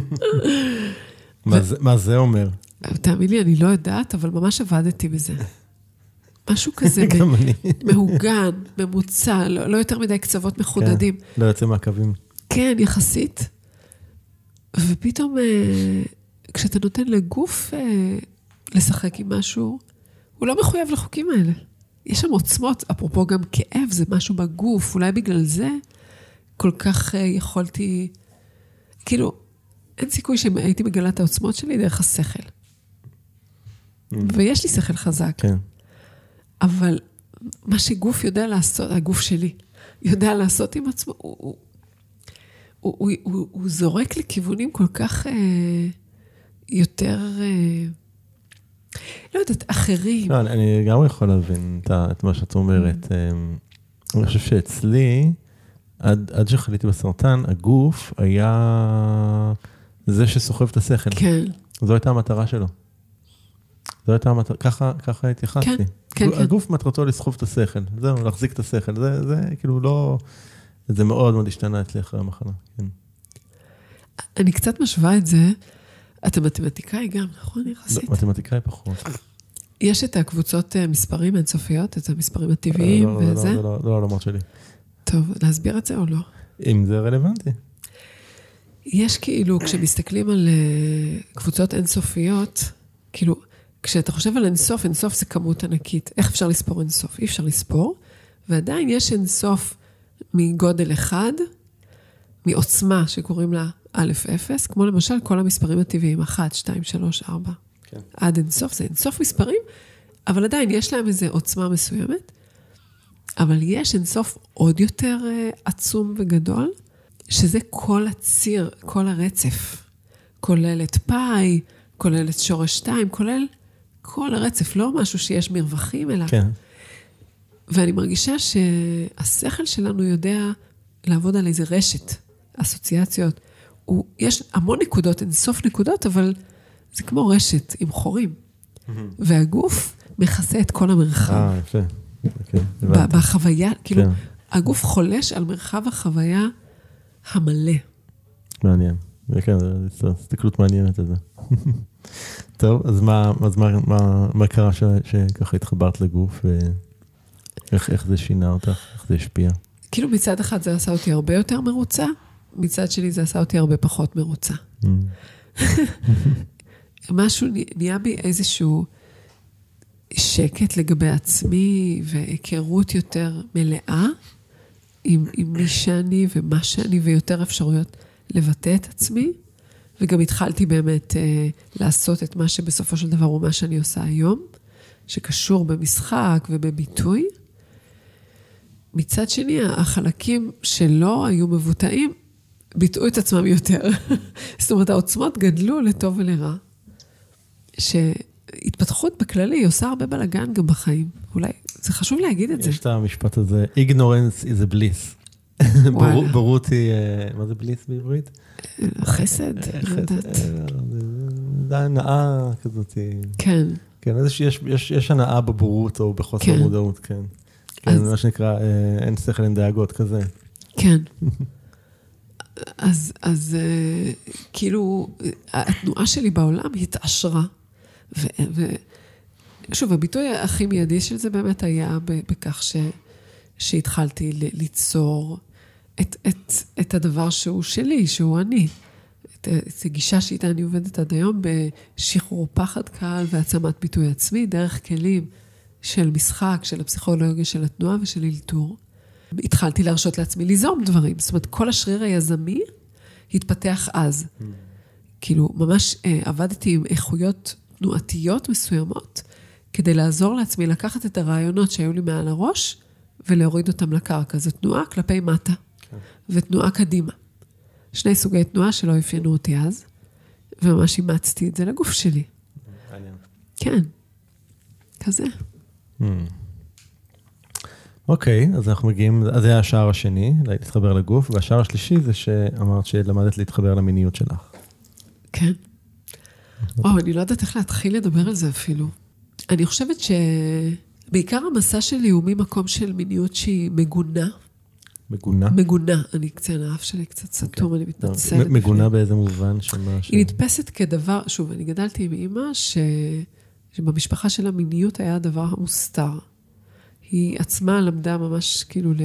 מה זה אומר? תאמין לי, אני לא יודעת, אבל ממש עבדתי בזה. משהו כזה מהוגן, ממוצע, לא יותר מדי קצוות מחודדים. לא יוצא מהקווים. כן, יחסית. ופתאום, כשאתה נותן לגוף לשחק עם משהו, הוא לא מחויב לחוקים האלה. יש שם עוצמות, אפרופו גם כאב, זה משהו בגוף, אולי בגלל זה כל כך יכולתי, כאילו, אין סיכוי שהייתי מגלה את העוצמות שלי דרך השכל. ויש לי שכל חזק. כן. אבל מה שגוף יודע לעשות, הגוף שלי, יודע לעשות עם עצמו, הוא זורק לכיוונים כל כך יותר, לא יודעת, אחרים. לא, אני גם יכול להבין את מה שאת אומרת. אני חושב שאצלי, עד שחליתי בסרטן, הגוף היה זה שסוחב את השכל. כן. זו הייתה המטרה שלו. זו הייתה המטרה, ככה התייחסתי. כן. הגוף מטרתו לסחוב את השכל, זהו, להחזיק את השכל. זה כאילו לא, זה מאוד מאוד השתנה אצלי אחרי המחלה. כן. אני קצת משווה את זה, אתה מתמטיקאי גם, נכון? יחסית. לא, מתמטיקאי פחות. יש את הקבוצות מספרים אינסופיות, את המספרים הטבעיים וזה? לא, לא אמרת שלי. טוב, להסביר את זה או לא? אם זה רלוונטי. יש כאילו, כשמסתכלים על קבוצות אינסופיות, כאילו, כשאתה חושב על אינסוף, אינסוף זה כמות ענקית. איך אפשר לספור אינסוף? אי אפשר לספור, ועדיין יש אינסוף מגודל אחד, מעוצמה שקוראים לה א'-0, כמו למשל כל המספרים הטבעיים, 1, 2, 3, 4. כן. עד אינסוף, זה אינסוף מספרים, אבל עדיין יש להם איזו עוצמה מסוימת, אבל יש אינסוף עוד יותר עצום וגדול, שזה כל הציר, כל הרצף, כולל את פאי, כולל את שורש 2, כולל כל הרצף, לא משהו שיש מרווחים אלא. כן. ואני מרגישה שהשכל שלנו יודע לעבוד על איזה רשת, אסוציאציות. יש המון נקודות, אין סוף נקודות, אבל זה כמו רשת עם חורים. והגוף מכסה את כל המרחב. יפה. בחוויה, כאילו, הגוף חולש על מרחב החוויה המלא. מעניין. וכן, זו הסתכלות מעניינת על זה. טוב, אז מה קרה שככה התחברת לגוף, ואיך זה שינה אותך, איך זה השפיע? כאילו מצד אחד זה עשה אותי הרבה יותר מרוצה, מצד שלי זה עשה אותי הרבה פחות מרוצה. משהו נהיה בי איזשהו שקט לגבי עצמי, והיכרות יותר מלאה, עם מי שאני ומה שאני, ויותר אפשרויות לבטא את עצמי, וגם התחלתי באמת לעשות את מה שבסופו של דבר הוא מה שאני עושה היום, שקשור במשחק ובביטוי. מצד שני, החלקים שלא היו מבוטאים, ביטאו את עצמם יותר. זאת אומרת, העוצמות גדלו לטוב ולרע, שהתפתחות בכללי עושה הרבה בלגן גם בחיים. אולי, זה חשוב להגיד את זה. יש את המשפט הזה, ignorance is a bliss. בורות היא, מה זה בליס בעברית? חסד, לא יודעת. זה הנאה כזאת. כן. כן, יש הנאה בבורות או בחוסר מודעות, כן. כן, מה שנקרא, אין שכל, אין דאגות, כזה. כן. אז כאילו, התנועה שלי בעולם התעשרה. ושוב, הביטוי הכי מיידי של זה באמת היה בכך שהתחלתי ליצור את הדבר שהוא שלי, שהוא אני. את הגישה שאיתה אני עובדת עד היום בשחרור פחד קהל והעצמת ביטוי עצמי, דרך כלים של משחק, של הפסיכולוגיה של התנועה ושל אלתור. התחלתי להרשות לעצמי ליזום דברים. זאת אומרת, כל השריר היזמי התפתח אז. כאילו, ממש עבדתי עם איכויות תנועתיות מסוימות, כדי לעזור לעצמי לקחת את הרעיונות שהיו לי מעל הראש, ולהוריד אותם לקרקע. זו תנועה כלפי מטה, ותנועה קדימה. שני סוגי תנועה שלא אפיינו אותי אז, וממש אימצתי את זה לגוף שלי. כן, כזה. אוקיי, אז אנחנו מגיעים, אז זה היה השער השני, להתחבר לגוף, והשער השלישי זה שאמרת שלמדת להתחבר למיניות שלך. כן. אני לא יודעת איך להתחיל לדבר על זה אפילו. אני חושבת שבעיקר המסע שלי הוא ממקום של מיניות שהיא מגונה. מגונה? מגונה. אני קצת, האף שלי קצת סתום, אני מתנצלת. מגונה באיזה מובן? היא נתפסת כדבר, שוב, אני גדלתי עם אמא שבמשפחה של המיניות היה הדבר המוסתר. היא עצמה למדה ממש כאילו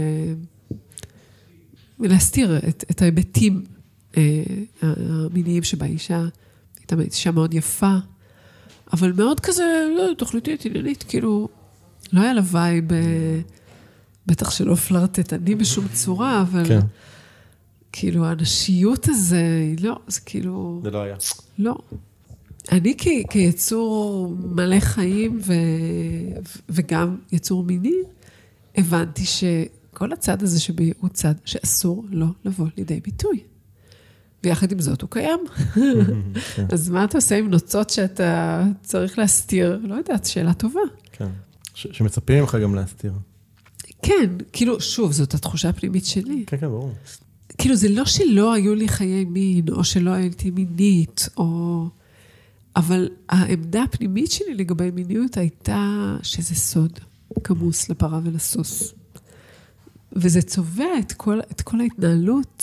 להסתיר את ההיבטים המיניים שבה אישה, הייתה אישה מאוד יפה, אבל מאוד כזה, לא, תוכניתית, עניינית, כאילו, לא היה לה וייב, בטח שלא פלרטטני בשום צורה, אבל כן. כאילו, הנשיות הזה, לא, זה כאילו... זה לא היה. לא. אני כיצור מלא חיים וגם יצור מיני, הבנתי שכל הצד הזה שבי הוא צד שאסור לא לבוא לידי ביטוי. ויחד עם זאת הוא קיים. אז מה אתה עושה עם נוצות שאתה צריך להסתיר? לא יודעת, שאלה טובה. כן. שמצפים לך גם להסתיר. כן, כאילו, שוב, זאת התחושה הפנימית שלי. כן, כן, ברור. כאילו, זה לא שלא היו לי חיי מין, או שלא הייתי מינית, או... אבל העמדה הפנימית שלי לגבי מיניות הייתה שזה סוד, כמוס לפרה ולסוס. וזה צובע את כל ההתנהלות.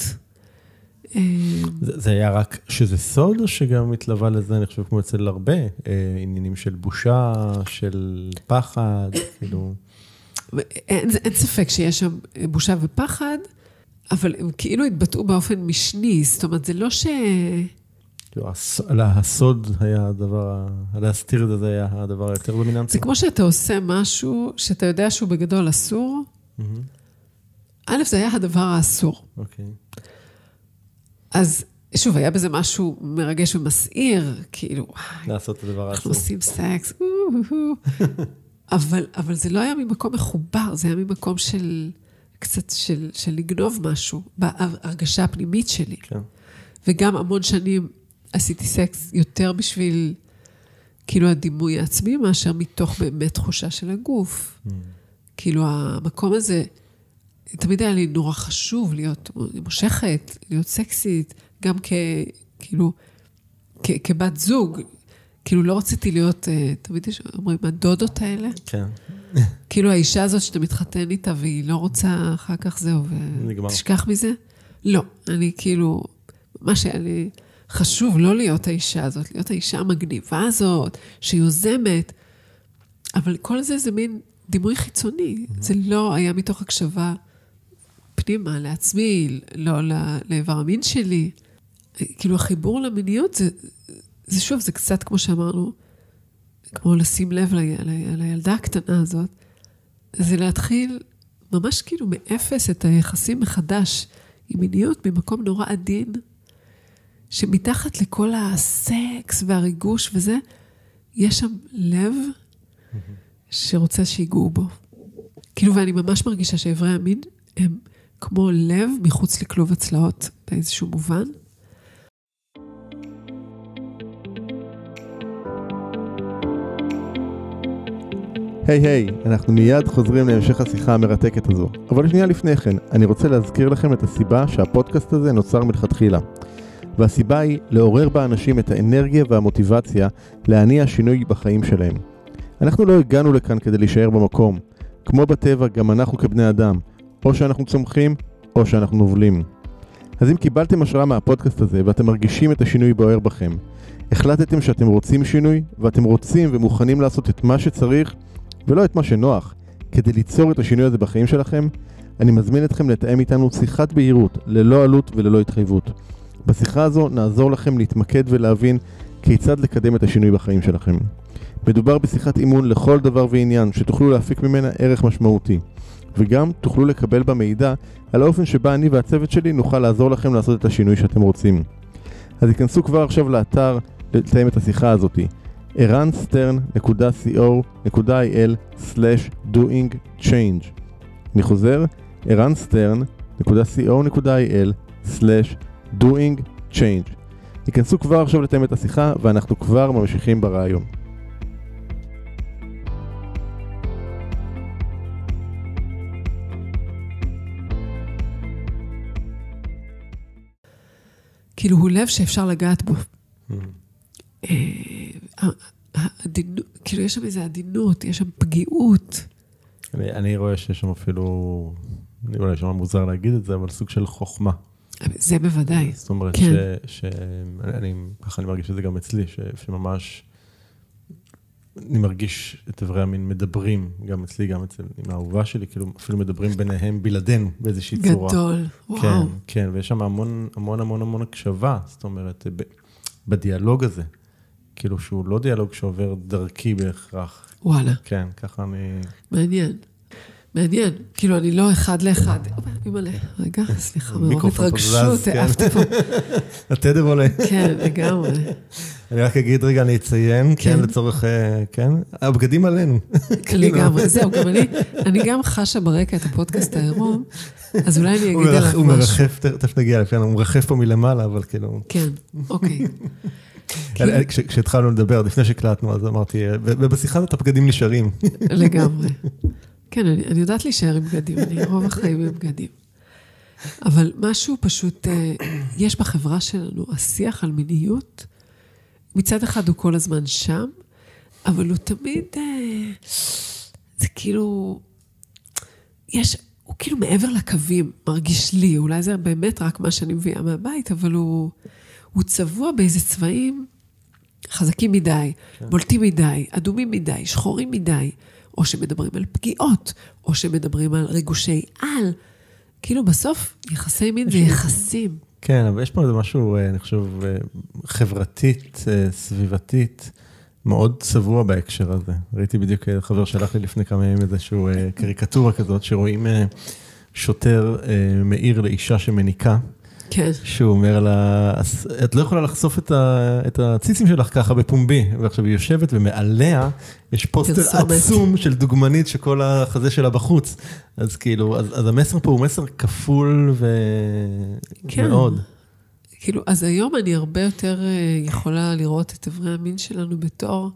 זה היה רק שזה סוד, או שגם מתלווה לזה, אני חושב, כמו אצל הרבה, עניינים של בושה, של פחד, כאילו... אין ספק שיש שם בושה ופחד, אבל הם כאילו התבטאו באופן משני, זאת אומרת, זה לא ש... הסוד היה הדבר, להסתיר את זה היה הדבר היותר דומיננטי. זה כמו שאתה עושה משהו שאתה יודע שהוא בגדול אסור, א', זה היה הדבר האסור. אוקיי. אז שוב, היה בזה משהו מרגש ומסעיר, כאילו, לעשות את הדבר האסור. אנחנו עושים סקס, אבל זה לא היה ממקום מחובר, זה היה ממקום של קצת של לגנוב משהו, בהרגשה הפנימית שלי. כן. וגם המון שנים עשיתי סקס יותר בשביל כאילו הדימוי העצמי, מאשר מתוך באמת תחושה של הגוף. כאילו המקום הזה, תמיד היה לי נורא חשוב להיות מושכת, להיות סקסית, גם כאילו, כבת זוג. כאילו לא רציתי להיות, תמיד אומרים, הדודות האלה. כן. כאילו האישה הזאת שאתה מתחתן איתה, והיא לא רוצה אחר כך זהו, ותשכח מזה. לא, אני כאילו, מה שהיה לי חשוב לא להיות האישה הזאת, להיות האישה המגניבה הזאת, שיוזמת, אבל כל זה מין דימוי חיצוני. זה לא היה מתוך הקשבה פנימה לעצמי, לא לעבר המין שלי. כאילו החיבור למיניות זה שוב, זה קצת כמו שאמרנו, כמו לשים לב לילדה הקטנה הזאת, זה להתחיל ממש כאילו מאפס את היחסים מחדש עם מיניות ממקום נורא עדין, שמתחת לכל הסקס והריגוש וזה, יש שם לב שרוצה שיגעו בו. כאילו, ואני ממש מרגישה שעברי המין הם כמו לב מחוץ לכלוב הצלעות באיזשהו מובן. היי, אנחנו מיד חוזרים להמשך השיחה המרתקת הזו. אבל שנייה לפני כן, אני רוצה להזכיר לכם את הסיבה שהפודקאסט הזה נוצר מלכתחילה. והסיבה היא לעורר באנשים את האנרגיה והמוטיבציה להניע שינוי בחיים שלהם. אנחנו לא הגענו לכאן כדי להישאר במקום. כמו בטבע, גם אנחנו כבני אדם. או שאנחנו צומחים, או שאנחנו נובלים. אז אם קיבלתם השראה מהפודקאסט הזה, ואתם מרגישים את השינוי בוער בכם, החלטתם שאתם רוצים שינוי, ואתם רוצים ומוכנים לעשות את מה שצריך, ולא את מה שנוח, כדי ליצור את השינוי הזה בחיים שלכם, אני מזמין אתכם לתאם איתנו שיחת בהירות, ללא עלות וללא התחייבות. בשיחה הזו נעזור לכם להתמקד ולהבין כיצד לקדם את השינוי בחיים שלכם. מדובר בשיחת אימון לכל דבר ועניין, שתוכלו להפיק ממנה ערך משמעותי. וגם תוכלו לקבל במידע על האופן שבה אני והצוות שלי נוכל לעזור לכם לעשות את השינוי שאתם רוצים. אז ייכנסו כבר עכשיו לאתר לתאם את השיחה הזאת, ערנסטרן.co.il/doingchange. אני חוזר, ערנסטרן.co.il/doingchange. ייכנסו כבר עכשיו לתאם את השיחה, ואנחנו כבר ממשיכים ברעיון. כאילו הוא לב שאפשר לגעת בו. כאילו יש שם איזו עדינות, יש שם פגיעות. אני רואה שיש שם אפילו, אולי שם מוזר להגיד את זה, אבל סוג של חוכמה. זה בוודאי. זאת אומרת ככה אני מרגיש את זה גם אצלי, שממש אני מרגיש את איברי המין מדברים, גם אצלי, גם עם האהובה שלי, כאילו אפילו מדברים ביניהם בלעדינו באיזושהי צורה. גדול, וואו. כן, כן, ויש שם המון המון המון המון הקשבה, זאת אומרת, בדיאלוג הזה, כאילו שהוא לא דיאלוג שעובר דרכי בהכרח. וואלה. כן, ככה אני... מעניין. כאילו אני לא אחד לאחד. אני מלא. רגע, סליחה, מרוב התרגשות, אהבתי פה. התדר עולה. כן, לגמרי. אני רק אגיד רגע, אני אציין, כן, לצורך, כן, הבגדים עלינו. לגמרי, זהו, גם אני גם חשה ברקע את הפודקאסט העירום, אז אולי אני אגיד עליו משהו. הוא מרחף, תכף נגיע לפי, הוא מרחף פה מלמעלה, אבל כאילו... כן, אוקיי. כשהתחלנו לדבר, לפני שקלטנו, אז אמרתי, ובשיחה הזאת הבגדים נשארים. לגמרי. כן, אני יודעת להישאר עם בגדים, אני רוב החיים עם בגדים. אבל משהו פשוט, יש בחברה שלנו, השיח על מיניות, מצד אחד הוא כל הזמן שם, אבל הוא תמיד, זה כאילו, הוא כאילו מעבר לקווים, מרגיש לי, אולי זה באמת רק מה שאני מביאה מהבית, אבל הוא צבוע באיזה צבעים חזקים מדי, בולטים מדי, אדומים מדי, שחורים מדי, או שמדברים על פגיעות, או שמדברים על ריגושי על. כאילו בסוף יחסי מין זה יחסים. כן, אבל יש פה איזה משהו, אני חושב, חברתית, סביבתית, מאוד צבוע בהקשר הזה. ראיתי בדיוק חבר שלח לי לפני כמה ימים איזשהו קריקטורה כזאת, שרואים שוטר מאיר לאישה שמניקה, כן. שהוא אומר לה, את לא יכולה לחשוף את הציצים שלך ככה בפומבי, ועכשיו היא יושבת ומעליה יש פוסטר עצום של דוגמנית שכל החזה שלה בחוץ. אז כאילו, אז המסר פה הוא מסר כפול ומאוד. כאילו, אז היום אני הרבה יותר יכולה לראות את איברי המין שלנו בתור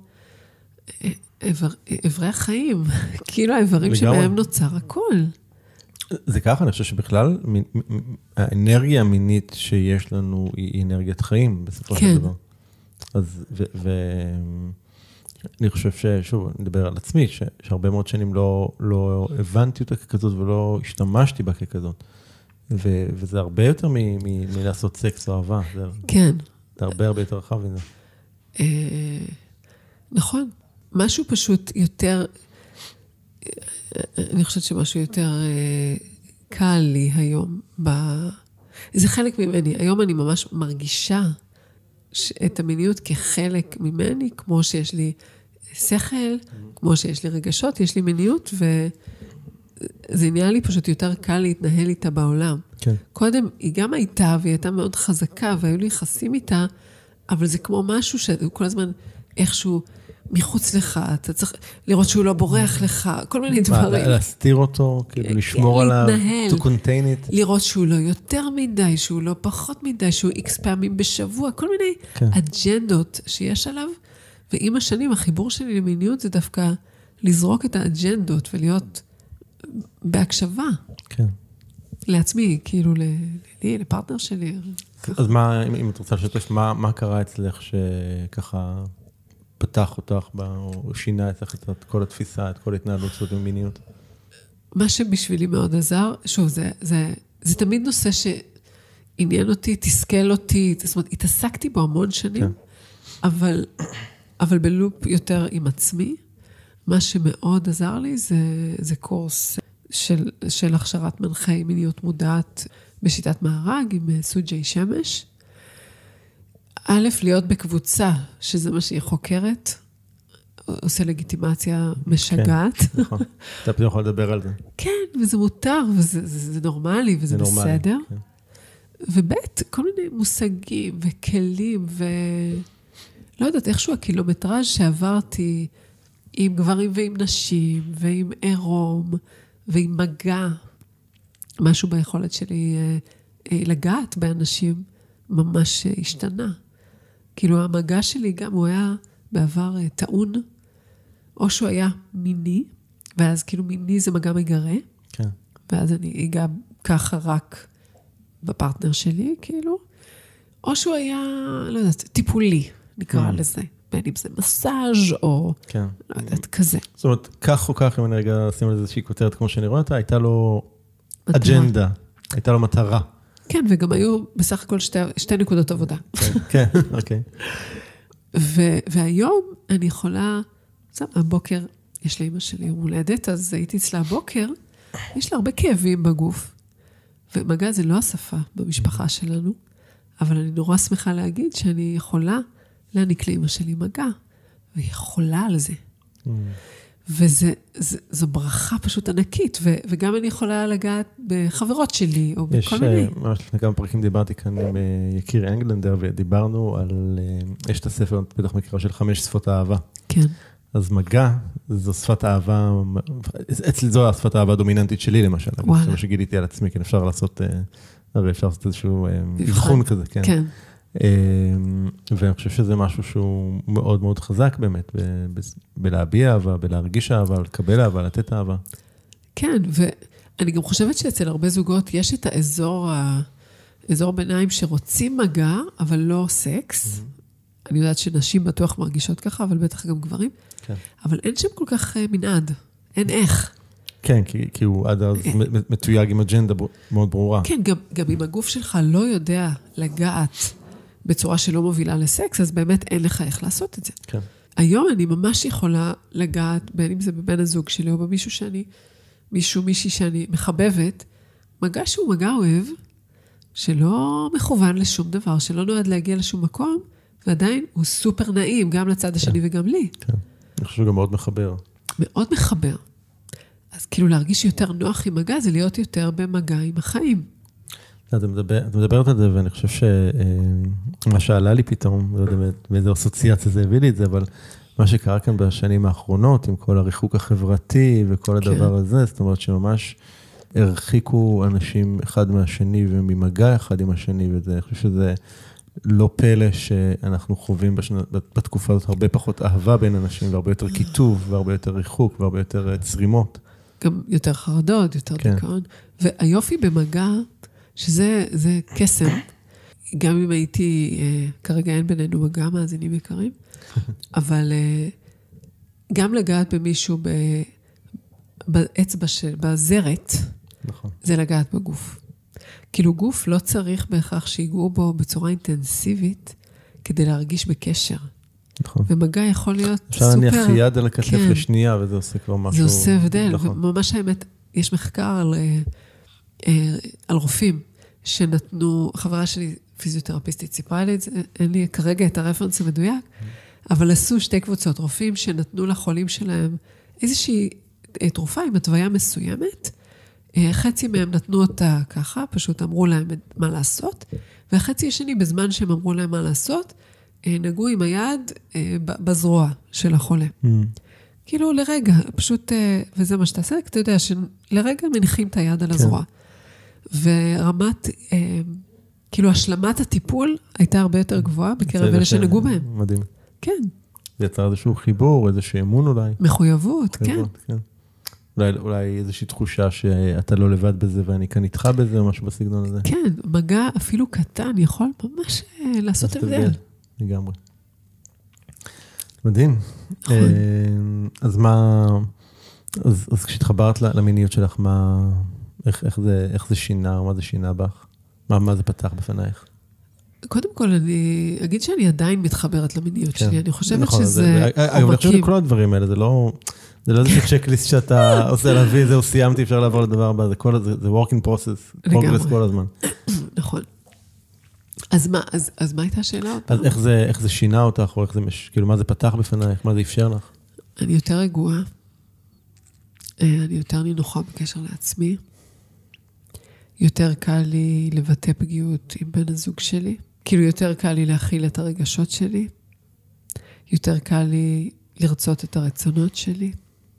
איברי החיים. כאילו האיברים שבהם נוצר הכל. זה ככה, אני חושב שבכלל, האנרגיה המינית שיש לנו היא אנרגיית חיים, בסופו של דבר. אז, אני חושב ששוב, נדבר על עצמי, שהרבה מאוד שנים לא הבנתי אותה ככזאת, ולא השתמשתי בה ככזאת. וזה הרבה יותר מלעשות סקס או אהבה. כן. זה הרבה הרבה יותר רחב מזה. נכון. משהו פשוט יותר... אני חושבת שמשהו יותר קל לי היום. זה חלק ממני. היום אני ממש מרגישה את המיניות כחלק ממני, כמו שיש לי שכל, כמו שיש לי רגשות, יש לי מיניות, וזה נהיה לי פשוט יותר קל להתנהל איתה בעולם. כן. קודם היא גם הייתה, והיא הייתה מאוד חזקה, והיו לי יחסים איתה, אבל זה כמו משהו שכל הזמן איכשהו מחוץ לך, אתה צריך לראות שהוא לא בורח לך, כל מיני דברים. להסתיר אותו, כאילו לשמור עליו, to contain it. לראות שהוא לא יותר מדי, שהוא לא פחות מדי, שהוא X פעמים בשבוע, כל מיני אג'נדות שיש עליו, ועם השנים החיבור שלי למיניות זה דווקא לזרוק את האג'נדות ולהיות בהקשבה. כן. לעצמי, כאילו לי, לפרטנר שלי. אז מה, אם את רוצה לשתף, מה קרה אצלך שככה פתח אותך, או שינה אצלך את כל התפיסה, את כל התנהלות של מיניות? מה שבשבילי מאוד עזר, שוב, זה תמיד נושא שעניין אותי, תסכל אותי, זאת אומרת, התעסקתי בו המון שנים, אבל בלופ יותר עם עצמי. מה שמאוד עזר לי זה קורס של הכשרת מנחי מיניות מודעת בשיטת מארג עם סוג'י שמש. א', להיות בקבוצה, שזה מה שהיא חוקרת, עושה לגיטימציה משגעת. נכון, אתה פתאום יכול לדבר על זה. כן, וזה מותר, וזה נורמלי, וזה בסדר. כן. ובית, כל מיני מושגים וכלים, לא יודעת, איכשהו הקילומטראז' שעברתי עם גברים ועם נשים, ועם עירום, ועם מגע, משהו ביכולת שלי לגעת באנשים, ממש השתנה. כאילו המגע שלי גם, הוא היה בעבר טעון, או שהוא היה מיני, ואז כאילו מיני זה מגע מגרה, כן. ואז אני אגע ככה רק בפרטנר שלי, כאילו, או שהוא היה, לא יודעת, טיפולי, נקרא לזה, בין אם זה מסאז' או, כן. לא יודעת, כזה. זאת אומרת, כך או כך, אם אני רגע אשים על זה איזושהי כותרת כמו שאני רואה אותה, הייתה לו אג'נדה, הייתה לו מטרה. כן, וגם היו בסך הכל שתי נקודות עבודה. כן, אוקיי. והיום אני יכולה, הבוקר, יש לאמא שלי יום הולדת, אז הייתי אצלה הבוקר, יש לה הרבה כאבים בגוף, ומגע זה לא השפה במשפחה שלנו, אבל אני נורא שמחה להגיד שאני יכולה להעניק לאמא שלי מגע, והיא יכולה על זה. וזו ברכה פשוט ענקית, וגם אני יכולה לגעת בחברות שלי, או בכל מיני. ממש לפני כמה פרקים דיברתי כאן עם יקיר אנגלנדר, ודיברנו על, יש את הספר, בטח מכירה של 5 שפות האהבה. כן. אז מגע, זו שפת האהבה, אצלי זו השפת האהבה הדומיננטית שלי, למשל. וואלה. זה מה שגיליתי על עצמי, כן, אפשר לעשות, הרי אפשר לעשות איזשהו אבחון כזה, כן. כן. ואני חושב שזה משהו שהוא מאוד מאוד חזק באמת, בלהביע אהבה, בלהרגיש אהבה, לקבל אהבה, לתת אהבה. כן, ואני גם חושבת שאצל הרבה זוגות יש את האזור ביניים שרוצים מגע, אבל לא סקס. אני יודעת שנשים בטוח מרגישות ככה, אבל בטח גם גברים. כן. אבל אין שם כל כך מנעד, אין איך. כן, כי הוא עד אז מתויג עם אג'נדה מאוד ברורה. כן, גם אם הגוף שלך לא יודע לגעת בצורה שלא מובילה לסקס, אז באמת אין לך איך לעשות את זה. כן. היום אני ממש יכולה לגעת, בין אם זה בבן הזוג שלי, או במישהו מישהי שאני מחבבת, מגע שהוא מגע אוהב, שלא מכוון לשום דבר, שלא נועד להגיע לשום מקום, ועדיין הוא סופר נעים, גם לצד השני וגם לי. כן, אני חושב גם מאוד מחבר. מאוד מחבר. אז כאילו להרגיש יותר נוח עם מגע, זה להיות יותר במגע עם החיים. את מדברת על זה, ואני חושב שמה שעלה לי פתאום, לא יודע באיזו אסוציאציה זה הביא לי את זה, אבל מה שקרה כאן בשנים האחרונות, עם כל הריחוק החברתי וכל הדבר הזה, זאת אומרת שממש הרחיקו אנשים אחד מהשני, וממגע אחד עם השני, ואני חושב שזה לא פלא שאנחנו חווים בתקופה הזאת הרבה פחות אהבה בין אנשים, והרבה יותר כיתוב, והרבה יותר ריחוק, והרבה יותר צרימות. גם יותר חרדות, יותר דיכאון. והיופי במגע, שזה קסם, גם אם הייתי, כרגע אין בינינו מגע, מאזינים יקרים, אבל גם לגעת במישהו באצבע בזרת, נכון. זה לגעת בגוף. כאילו גוף לא צריך בהכרח שיגעו בו בצורה אינטנסיבית, כדי להרגיש בקשר. נכון. ומגע יכול להיות סופר. אפשר להניח יד על הכתף לשנייה, וזה עושה כבר משהו. זה עושה הבדל, וממש האמת, יש מחקר על רופאים, שנתנו, חברה שלי, פיזיותרפיסטית, סיפרה לי את זה, אין לי כרגע את הרפרנס המדויק, אבל עשו 2 קבוצות רופאים, שנתנו לחולים שלהם איזושהי תרופה עם התוויה מסוימת, חצי מהם נתנו אותה ככה, פשוט אמרו להם מה לעשות, והחצי השני, בזמן שהם אמרו להם מה לעשות, נגעו עם היד בזרוע של החולה. כאילו לרגע, פשוט, וזה מה שתעשה, אתה יודע שלרגע מניחים את היד על הזרוע. ורמת, כאילו השלמת הטיפול הייתה הרבה יותר גבוהה בקרב אלה שנגעו בהם. מדהים. כן. זה יצר איזשהו חיבור, איזשהו אמון אולי. מחויבות, כן. אולי איזושהי תחושה שאתה לא לבד בזה, ואני כאן איתך בזה, או משהו בסגנון הזה. כן, מגע אפילו קטן יכול ממש לעשות הבדל. לגמרי. מדהים. אז מה, אז כשהתחברת למיניות שלך, איך זה שינה, או מה זה שינה בך? מה זה פתח בפנייך? קודם כל, אני אגיד שאני עדיין מתחברת למיניות שלי. אני חושבת שזה אגב, אני חושב שכל הדברים האלה, זה לא איזה צ'קליסט שאתה עושה להביא, זהו, סיימתי, אפשר לעבור לדבר הבא, זה work in process, progress כל הזמן. נכון. אז מה הייתה השאלה אותה? אז איך זה שינה אותך, או איך זה, כאילו, מה זה פתח בפנייך, מה זה אפשר לך? אני יותר רגועה. אני יותר נינוחה בקשר לעצמי. יותר קל לי לבטא פגיעות עם בן הזוג שלי. כאילו יותר קל לי להכיל את הרגשות שלי. יותר קל לי לרצות את הרצונות שלי.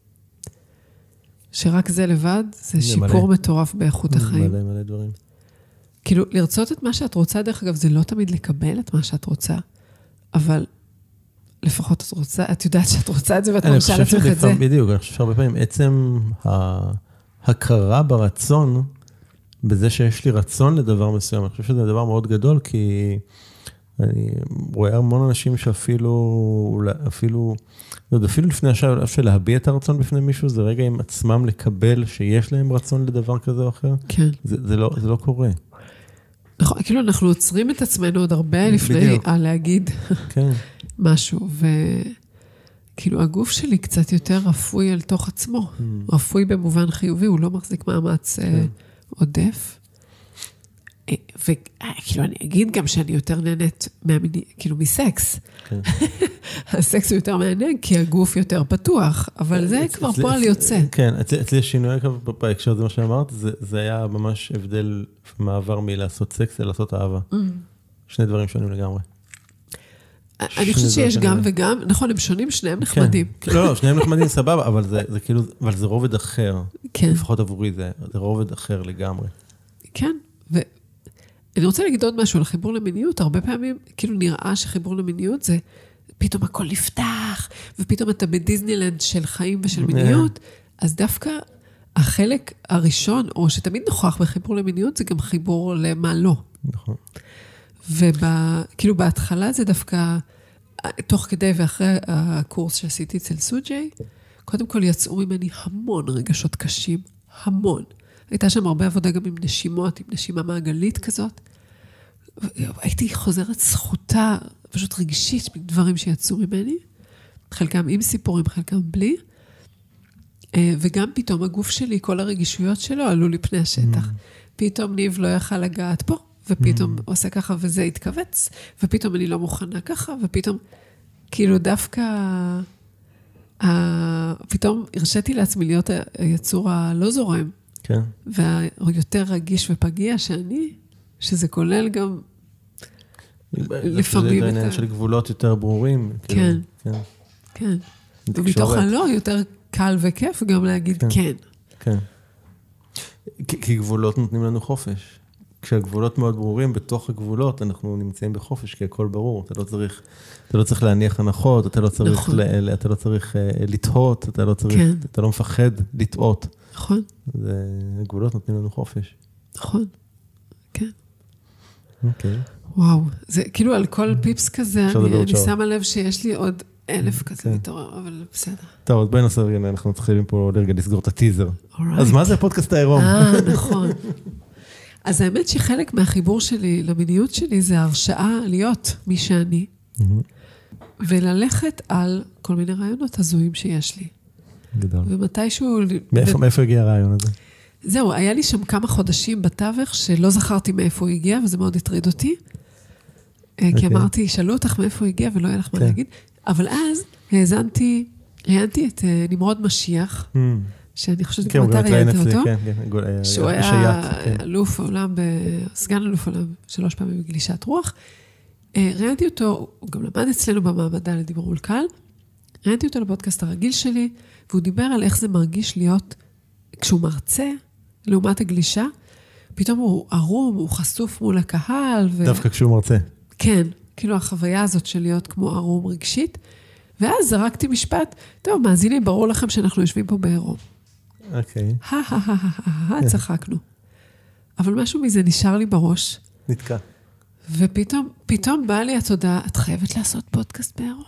שרק זה לבד, זה שיפור מטורף באיכות החיים. מלא דברים. כאילו, לרצות את מה שאת רוצה, דרך אגב, זה לא תמיד לקבל את מה שאת רוצה, אבל לפחות את רוצה, את יודעת שאת רוצה את זה, ואת מרשה לעצמך את זה. בדיוק, אני חושב שהרבה פעמים, עצם ההכרה ברצון, בזה שיש לי רצון לדבר מסוים, אני חושב שזה דבר מאוד גדול, כי אני רואה המון אנשים שאפילו לפני השאלה, אפשר להביע את הרצון בפני מישהו, זה רגע עם עצמם לקבל שיש להם רצון לדבר כזה או אחר. כן. זה לא קורה. נכון, כאילו אנחנו עוצרים את עצמנו עוד הרבה לפני להגיד משהו, וכאילו הגוף שלי קצת יותר רפוי אל תוך עצמו, רפוי במובן חיובי, הוא לא מחזיק מאמץ עודף, וכאילו אני אגיד גם שאני יותר נהנית כאילו מסקס. הסקס הוא יותר מעניין, כי הגוף יותר פתוח, אבל זה כבר פועל יוצא. כן, אצלי השינוי בהקשר הזה מה שאמרת, זה היה ממש הבדל מעבר מלעשות סקס, לעשות אהבה. שני דברים שונים לגמרי. אני חושבת שיש גם וגם, נכון, הם שונים, שניהם נחמדים. לא, שניהם נחמדים סבבה, אבל זה כאילו, אבל זה רובד אחר. לפחות עבורי זה רובד אחר לגמרי. כן, אני רוצה להגיד עוד משהו על חיבור למיניות, הרבה פעמים כאילו נראה שחיבור למיניות זה פתאום הכל נפתח, ופתאום אתה בדיסנילנד של חיים ושל מיניות, אז דווקא החלק הראשון, או שתמיד נוכח בחיבור למיניות, זה גם חיבור למה לא. נכון. וכאילו בהתחלה זה דווקא, תוך כדי ואחרי הקורס שעשיתי אצל סוג'י, קודם כל יצאו ממני המון רגשות קשים, המון. הייתה שם הרבה עבודה גם עם נשימות, עם נשימה מעגלית כזאת. הייתי חוזרת זכותה, פשוט רגשית, מדברים שיצאו ממני. חלקם עם סיפורים, חלקם בלי. וגם פתאום הגוף שלי, כל הרגישויות שלו עלו לפני השטח. פתאום ניב לא יכל לגעת פה, ופתאום עושה ככה וזה התכווץ, ופתאום אני לא מוכנה ככה, ופתאום, כאילו דווקא, פתאום הרשיתי לעצמי להיות היצור הלא זורם. כן. והיותר רגיש ופגיע שזה כולל גם לפעמים זה העניין של גבולות יותר ברורים. כן, כן. ומתוך הלא יותר קל וכיף גם להגיד כן. כן. כי גבולות נותנים לנו חופש. כשהגבולות מאוד ברורים, בתוך הגבולות אנחנו נמצאים בחופש, כי הכל ברור. אתה לא צריך להניח הנחות, אתה לא צריך לטעות, אתה לא מפחד לטעות. נכון. הגבולות נותנים לנו חופש. נכון, כן. אוקיי. וואו, זה כאילו על כל פיפס כזה, אני שמה לב שיש לי עוד 1000 כזה מתעורר, אבל בסדר. טוב, אז בואי נעשה, אנחנו צריכים פה לרגע לסגור את הטיזר. אז מה זה הפודקאסט העירום? נכון. אז האמת שחלק מהחיבור שלי למיניות שלי זה הרשאה להיות מי שאני, וללכת על כל מיני רעיונות הזויים שיש לי. גדול. ומתישהו... מאיפה הגיע הרעיון הזה? זהו, היה לי שם כמה חודשים בתווך שלא זכרתי מאיפה הוא הגיע, וזה מאוד הטריד אותי. כי אמרתי, שאלו אותך מאיפה הוא הגיע ולא היה לך מה להגיד. אבל אז ראיינתי את נמרוד משיח, שאני חושבת גם אתה ראיינת אותו, שהוא היה אלוף העולם, סגן אלוף העולם 3 פעמים בגלישת רוח. ראיינתי אותו, הוא גם למד אצלנו במעבדה לדיבור מול קהל, ראיינתי אותו לפודקאסט הרגיל שלי, והוא דיבר על איך זה מרגיש להיות, כשהוא מרצה, לעומת הגלישה, פתאום הוא ערום, הוא חשוף מול הקהל. דווקא כשהוא מרצה. כן, כאילו החוויה הזאת של להיות כמו ערום רגשית, ואז זרקתי משפט, טוב, מאזינים, ברור לכם שאנחנו יושבים פה בעירום. אוקיי. צחקנו. אבל משהו מזה נשאר לי בראש. נתקע. ופתאום בא לי התודה, את חייבת לעשות פודקאסט בעירום.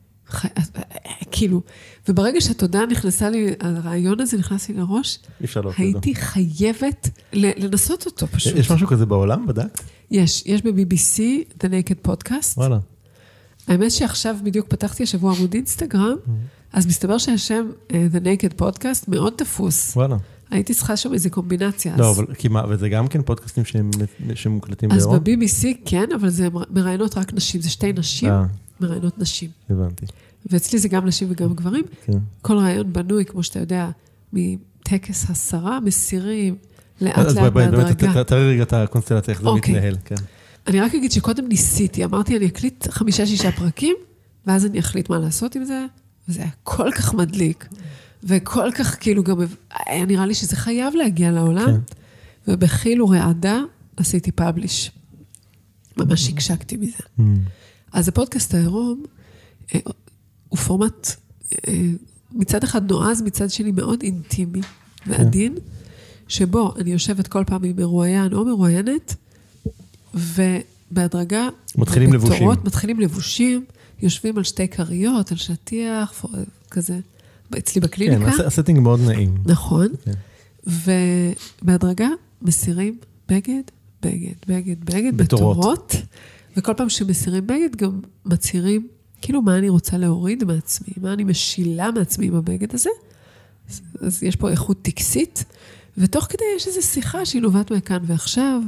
כאילו, וברגע שהתודה נכנסה לי, הרעיון הזה נכנס לי לראש, הייתי חייבת לנסות אותו פשוט. יש משהו כזה בעולם, בדק? יש ב-BBC, The Naked Podcast. וואלה. האמת שעכשיו בדיוק פתחתי השבוע עמוד אינסטגרם, אז מסתבר שהשם The Naked Podcast מאוד תפוס. וואלה. הייתי צריכה שם איזו קומבינציה. לא, אבל וזה גם כן פודקאסטים שמוקלטים בעירום? אז ב-BBC כן, אבל זה מראיינות רק נשים, זה 2 נשים. מראיינות נשים. הבנתי. ואצלי זה גם נשים וגם גברים. כן. כל רעיון בנוי, כמו שאתה יודע, מטקס השרה, מסירים לאט לאט בהדרגה. תראי רגע את הקונסטלציה, איך זה מתנהל, כן. אני רק אגיד שקודם ניסיתי, אמרתי, אני אקליט 5-6 פרקים, ואז אני אחליט מה לעשות עם זה, וזה היה כל כך מדליק, וכל כך כאילו גם, היה נראה לי שזה חייב להגיע לעולם, ובחיל ורעדה עשיתי פאבליש. ממש הקשקתי מזה. אז הפודקאסט העירום, הוא פורמט מצד אחד נועז, מצד שני מאוד אינטימי ועדין, שבו אני יושבת כל פעם עם מרואיין או מרואיינת, ובהדרגה, מתחילים לבושים, יושבים על שתי קריות, על שטיח, כזה, אצלי בקליניקה. כן, הסטינג מאוד נעים. נכון. ובהדרגה מסירים בגד, בתורות, וכל פעם שמסירים בגד גם מצהירים, כאילו מה אני רוצה להוריד מעצמי, מה אני משילה מעצמי עם הבגד הזה, אז יש פה איכות טקסית, ותוך כדי יש איזו שיחה שהיא נובעת מכאן ועכשיו,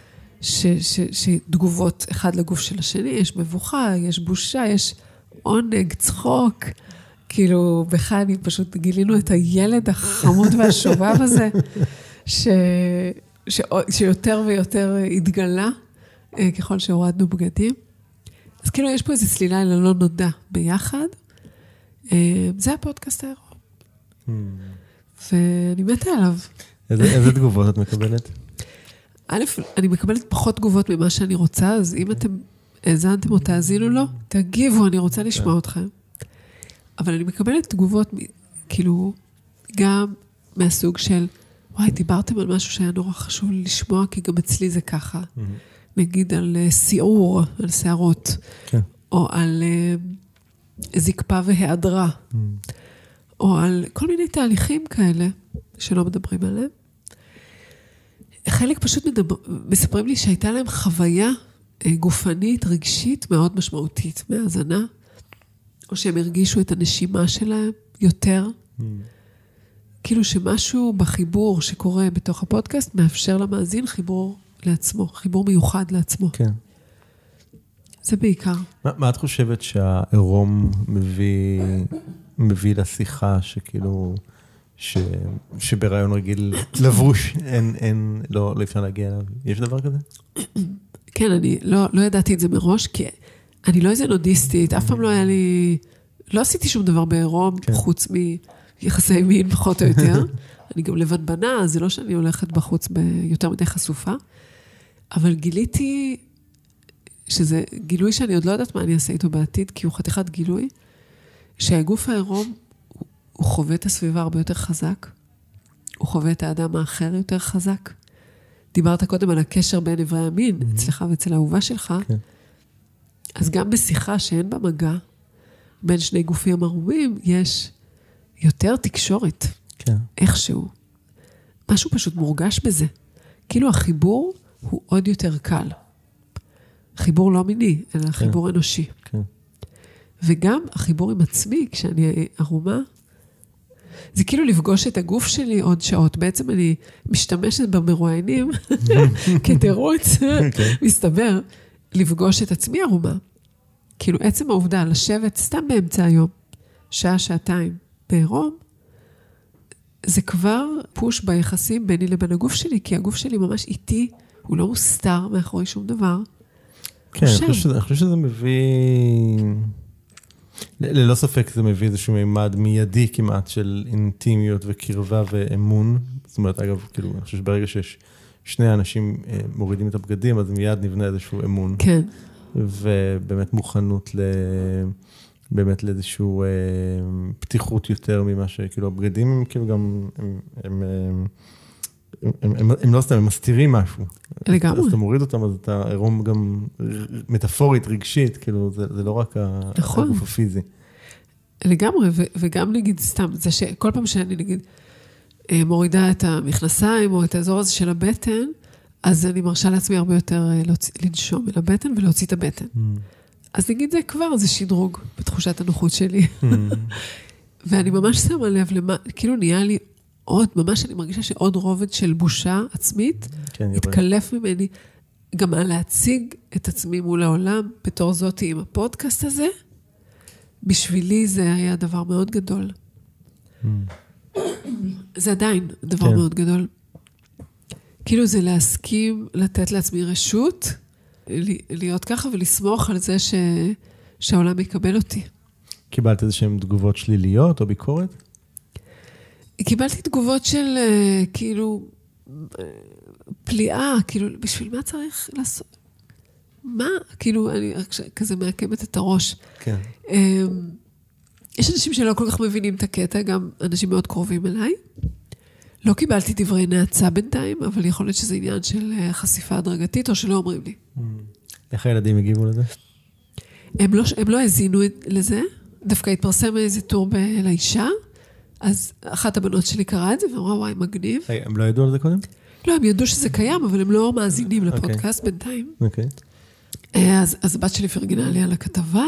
שתגובות אחד לגוף של השני, יש מבוכה, יש בושה, יש עונג, צחוק, כאילו בחני פשוט גילינו את הילד החמוד והשובב הזה, שיותר ויותר התגלה, ככל שהורדנו בגדים. אז כאילו יש פה איזו צלילה אל הלא נודע ביחד. זה הפודקאסט העירום. ואני מתה עליו. איזה תגובות את מקבלת? א', אני מקבלת פחות תגובות ממה שאני רוצה, אז אם אתם האזנתם או תאזינו לו, תגיבו, אני רוצה לשמוע אתכם. אבל אני מקבלת תגובות, כאילו, גם מהסוג של, וואי, דיברתם על משהו שהיה נורא חשוב לי לשמוע, כי גם אצלי זה ככה. נגיד על סיעור, על שערות, או על זקפה והיעדרה, או על כל מיני תהליכים כאלה, שלא מדברים עליהם. חלק פשוט מספרים לי שהייתה להם חוויה גופנית, רגשית, מאוד משמעותית מהאזנה, או שהם הרגישו את הנשימה שלהם יותר. כאילו שמשהו בחיבור שקורה בתוך הפודקאסט, מאפשר למאזין חיבור לעצמו, חיבור מיוחד לעצמו. כן. זה בעיקר. מה את חושבת שהעירום מביא לשיחה שכאילו, שברעיון רגיל לבוש, לא אפשר להגיע אליו? יש דבר כזה? כן, אני לא ידעתי את זה מראש, כי אני לא איזה נודיסטית, אף פעם לא היה לי, לא עשיתי שום דבר בעירום, חוץ מיחסי מין פחות או יותר. אני גם לבד בנה, זה לא שאני הולכת בחוץ ביותר מדי חשופה, אבל גיליתי, שזה גילוי שאני עוד לא יודעת מה אני אעשה איתו בעתיד, כי הוא חתיכת גילוי, שהגוף העירום, הוא חווה את הסביבה הרבה יותר חזק, הוא חווה את האדם האחר יותר חזק. דיברת קודם על הקשר בין עברי המין, אצלך ואצל האהובה שלך, אז גם בשיחה שאין בה מגע, בין שני גופים ערומים, יש יותר תקשורת. כן. איכשהו. משהו פשוט מורגש בזה. כאילו החיבור הוא עוד יותר קל. חיבור לא מיני, אלא חיבור אנושי. כן. וגם החיבור עם עצמי, כשאני ערומה, זה כאילו לפגוש את הגוף שלי עוד שעות. בעצם אני משתמשת במרואיינים, כתירוץ, מסתבר, לפגוש את עצמי ערומה. כאילו עצם העובדה, לשבת סתם באמצע היום, שעה, שעתיים, בעירום, זה כבר פוש ביחסים ביני לבין הגוף שלי, כי הגוף שלי ממש איטי, הוא לא מוסתר מאחורי שום דבר. כן, אני חושב שזה מביא, ללא ספק זה מביא איזשהו מימד מיידי כמעט של אינטימיות וקרבה ואמון. זאת אומרת, אגב, כאילו, אני חושב שברגע שיש שני אנשים מורידים את הבגדים, אז מיד נבנה איזשהו אמון. כן. ובאמת מוכנות באמת לאיזשהו פתיחות יותר ממה שכאילו הבגדים הם כאילו גם, הם לא סתם, הם מסתירים משהו. לגמרי. אז אתה מוריד אותם, אז אתה עירום גם מטאפורית, רגשית, כאילו זה לא רק הגוף הפיזי. לגמרי, וגם נגיד סתם, זה שכל פעם שאני נגיד מורידה את המכנסיים או את האזור הזה של הבטן, אז אני מרשה לעצמי הרבה יותר לנשום אל הבטן ולהוציא את הבטן. אז נגיד זה כבר, זה שדרוג בתחושת הנוחות שלי. ואני ממש שמה לב למה, כאילו נהיה לי עוד, ממש אני מרגישה שעוד רובד של בושה עצמית, התקלף ממני, גם על להציג את עצמי מול העולם, בתור זאתי עם הפודקאסט הזה, בשבילי זה היה דבר מאוד גדול. זה עדיין דבר כן. מאוד גדול. כאילו זה להסכים, לתת לעצמי רשות, להיות ככה ולסמוך על זה שהעולם יקבל אותי. קיבלת איזשהם תגובות שליליות או ביקורת? קיבלתי תגובות של כאילו פליאה, כאילו בשביל מה צריך לעשות? מה? כאילו אני כזה מעקמת את הראש. כן. יש אנשים שלא כל כך מבינים את הקטע, גם אנשים מאוד קרובים אליי. לא קיבלתי דברי נאצה בינתיים, אבל יכול להיות שזה עניין של חשיפה הדרגתית, או שלא אומרים לי. איך הילדים הגיבו לזה? הם לא הזינו לזה, דווקא התפרסם איזה טור לאישה, אז אחת הבנות שלי קראה את זה, ואמרה, וואי, מגניב. הם לא ידעו על זה קודם? לא, הם ידעו שזה קיים, אבל הם לא מאזינים לפודקאסט בינתיים. אוקיי. אז הבת שלי פרגנה לי על הכתבה.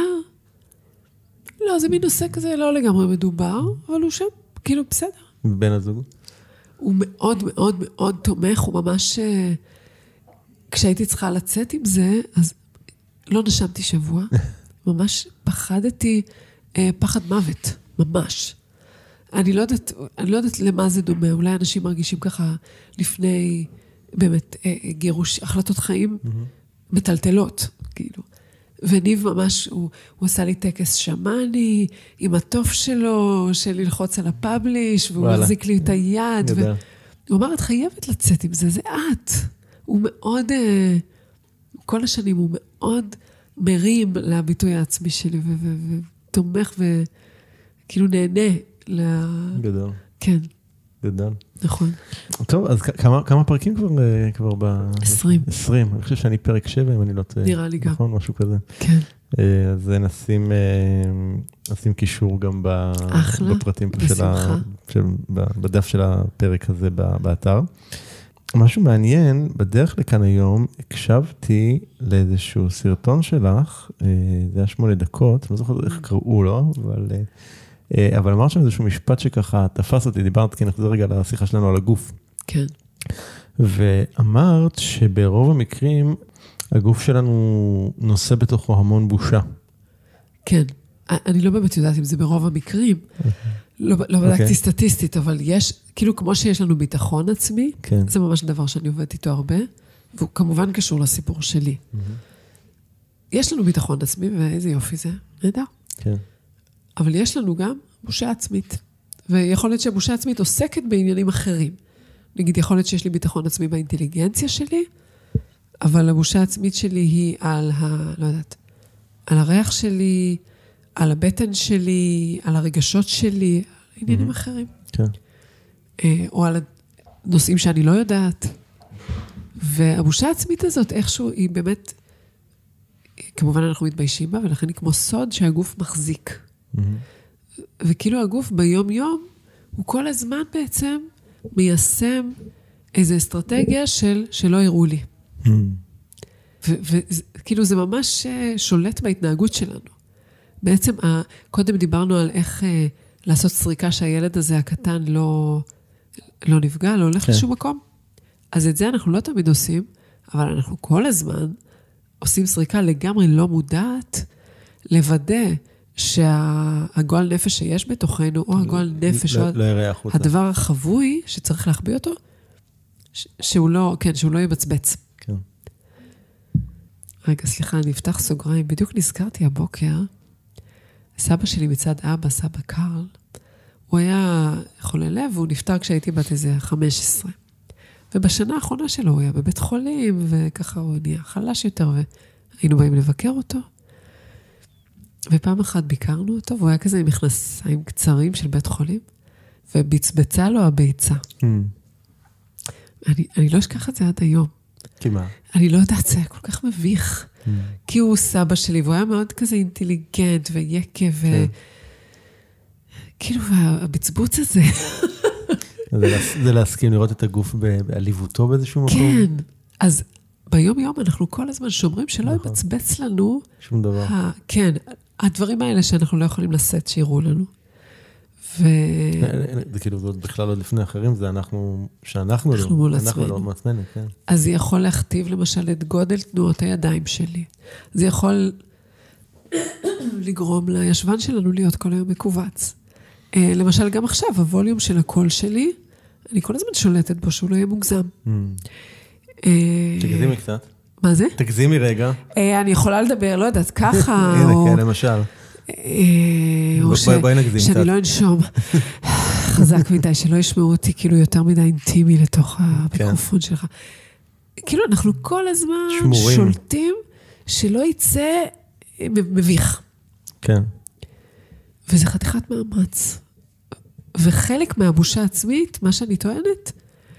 לא, זה מין נושא כזה לא לגמרי מדובר, אבל הוא שם, כאילו, בסדר. בן הזוג? הוא מאוד מאוד מאוד תומך, הוא ממש... כשהייתי צריכה לצאת עם זה, אז לא נשמתי שבוע. ממש פחדתי, פחד מוות, ממש. אני לא יודעת למה זה דומה. אולי אנשים מרגישים ככה לפני, באמת, גירוש, החלטות חיים מטלטלות, כאילו. וניב ממש, הוא עשה לי טקס שמאני, עם התוף שלו, של ללחוץ על הפאבליש, והוא מחזיק לי את היד. הוא אמר, את חייבת לצאת עם זה, זה את. הוא מאוד, כל השנים הוא מאוד מרים לביטוי העצמי שלי, ותומך וכאילו נהנה. גדול. כן. גדול. נכון. טוב, אז כמה פרקים כבר 20. 20. אני חושב שאני פרק 7, אם אני לא טועה. נראה לי גם. נכון, משהו כזה. כן. אז נשים קישור גם בפרטים פה בדף של הפרק הזה באתר. משהו מעניין, בדרך לכאן היום הקשבתי לאיזשהו סרטון שלך, זה היה 8 דקות, לא זוכר איך קראו לו, אבל אמרת שם איזשהו משפט שככה תפס אותי, דיברת, כי נחזור רגע לשיחה שלנו על הגוף. כן. ואמרת שברוב המקרים, הגוף שלנו נושא בתוכו המון בושה. כן. אני לא באמת יודעת אם זה ברוב המקרים. לא בדקתי סטטיסטית, אבל יש, כאילו כמו שיש לנו ביטחון עצמי, זה ממש דבר שאני עובדת איתו הרבה, והוא כמובן קשור לסיפור שלי. יש לנו ביטחון עצמי, ואיזה יופי זה, נדע. כן. אבל יש לנו גם בושה עצמית. ויכול להיות שהבושה עצמית עוסקת בעניינים אחרים. נגיד, יכול להיות שיש לי ביטחון עצמי באינטליגנציה שלי, אבל הבושה העצמית שלי היא על לא יודעת, על הריח שלי, על הבטן שלי, על הרגשות שלי, עניינים אחרים. כן. או על הנושאים שאני לא יודעת. והבושה העצמית הזאת, איכשהו, היא באמת, כמובן אנחנו מתביישים בה, ולכן היא כמו סוד שהגוף מחזיק. וכאילו הגוף ביום יום, הוא כל הזמן בעצם מיישם איזו אסטרטגיה שלא יראו לי. וכאילו זה ממש שולט בהתנהגות שלנו. בעצם, קודם דיברנו על איך לעשות סריקה שהילד הזה הקטן לא נפגע, לא הולך לשום מקום. אז את זה אנחנו לא תמיד עושים, אבל אנחנו כל הזמן עושים סריקה לגמרי לא מודעת, לוודא שהגועל נפש שיש בתוכנו, או הגועל נפש, או הדבר החבוי שצריך להחביא אותו, שהוא לא יבצבץ. כן. רגע, סליחה, אני אפתח סוגריים. בדיוק נזכרתי הבוקר, סבא שלי מצד אבא, סבא קרל, הוא היה חולה לב, והוא נפטר כשהייתי בת איזה 15. ובשנה האחרונה שלו הוא היה בבית חולים, וככה הוא נהיה חלש יותר, והיינו באים לבקר אותו. ופעם אחת ביקרנו אותו, והוא היה כזה עם מכנסיים קצרים של בית חולים, ובצבצה לו הביצה. אני לא אשכח את זה עד היום. כי מה? אני לא יודעת, זה היה כל כך מביך. כי הוא סבא שלי, והוא היה מאוד כזה אינטליגנט ויקה, כאילו, הבצבוץ הזה. זה להסכים לראות את הגוף בעליבותו באיזשהו מקום? כן. אז ביום יום אנחנו כל הזמן שומרים שלא יבצבץ לנו. שום דבר. כן, הדברים האלה שאנחנו לא יכולים לשאת, שיראו לנו. זה כאילו, זה בכלל עוד לפני אחרים, זה שאנחנו מול עצמנו, כן. אז זה יכול להכתיב למשל את גודל תנועות הידיים שלי. זה יכול לגרום לישבן שלנו להיות כל היום מקובץ. למשל, גם עכשיו, הווליום של הקול שלי אני כל הזמן שולטת בו, שהוא לא יהיה מוגזם. תגזימי קצת. מה זה? תגזימי רגע. אני יכולה לדבר, לא יודעת, ככה, הנה, כן, למשל. או בואי נגזים קצת. שאני לא אנשום חזק מדי, שלא ישמעו אותי כאילו יותר מדי אינטימי לתוך המיקרופון שלך. כאילו אנחנו כל הזמן שולטים שלא יצא מביך. כן. וזה חתיכת מאמץ. וחלק מהבושה עצמית, מה שאני טוענת,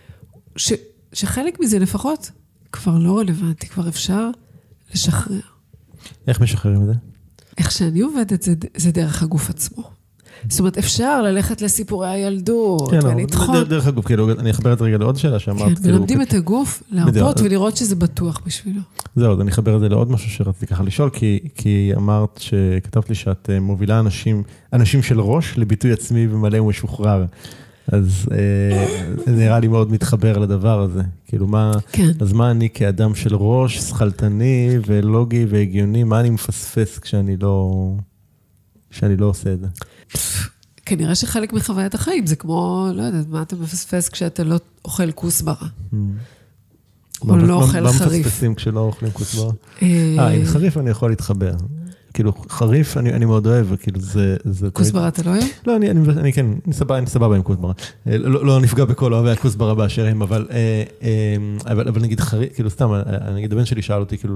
שחלק מזה לפחות כבר לא רלוונטי, כבר אפשר לשחרר. איך משחררים את זה? איך שאני עובדת זה דרך הגוף עצמו. זאת אומרת, אפשר ללכת לסיפורי הילדות, ולדחות. כן, דרך הגוף, כאילו, אני אחבר את רגע לעוד שאלה שאמרת. כן, מלמדים את הגוף להרפות ולראות שזה בטוח בשבילו. זהו, אז אני אחבר את זה לעוד משהו שרציתי ככה לשאול, כי אמרת שכתבת לי שאת מובילה אנשים של ראש לביטוי עצמי ומלא ומשוחרר. אז נראה לי מאוד מתחבר לדבר הזה. כאילו, אז מה אני כאדם של ראש, שכלתני ולוגי והגיוני, מה אני מפספס כשאני לא עושה את זה? כנראה שחלק מחוויית החיים, זה כמו, לא יודעת, מה אתה מפספס כשאתה לא אוכל כוסברה? או לא אוכל חריף. מה מפספסים כשלא אוכלים כוסברה? עם חריף אני יכול להתחבר. כאילו, חריף אני מאוד אוהב, כאילו זה... כוסברה אתה לא אוהב? לא, אני כן, אני סבבה עם כוסברה. לא נפגע בכל אוהבי הכוסברה באשר הם, אבל נגיד חריף, כאילו סתם, נגיד הבן שלי שאל אותי, כאילו,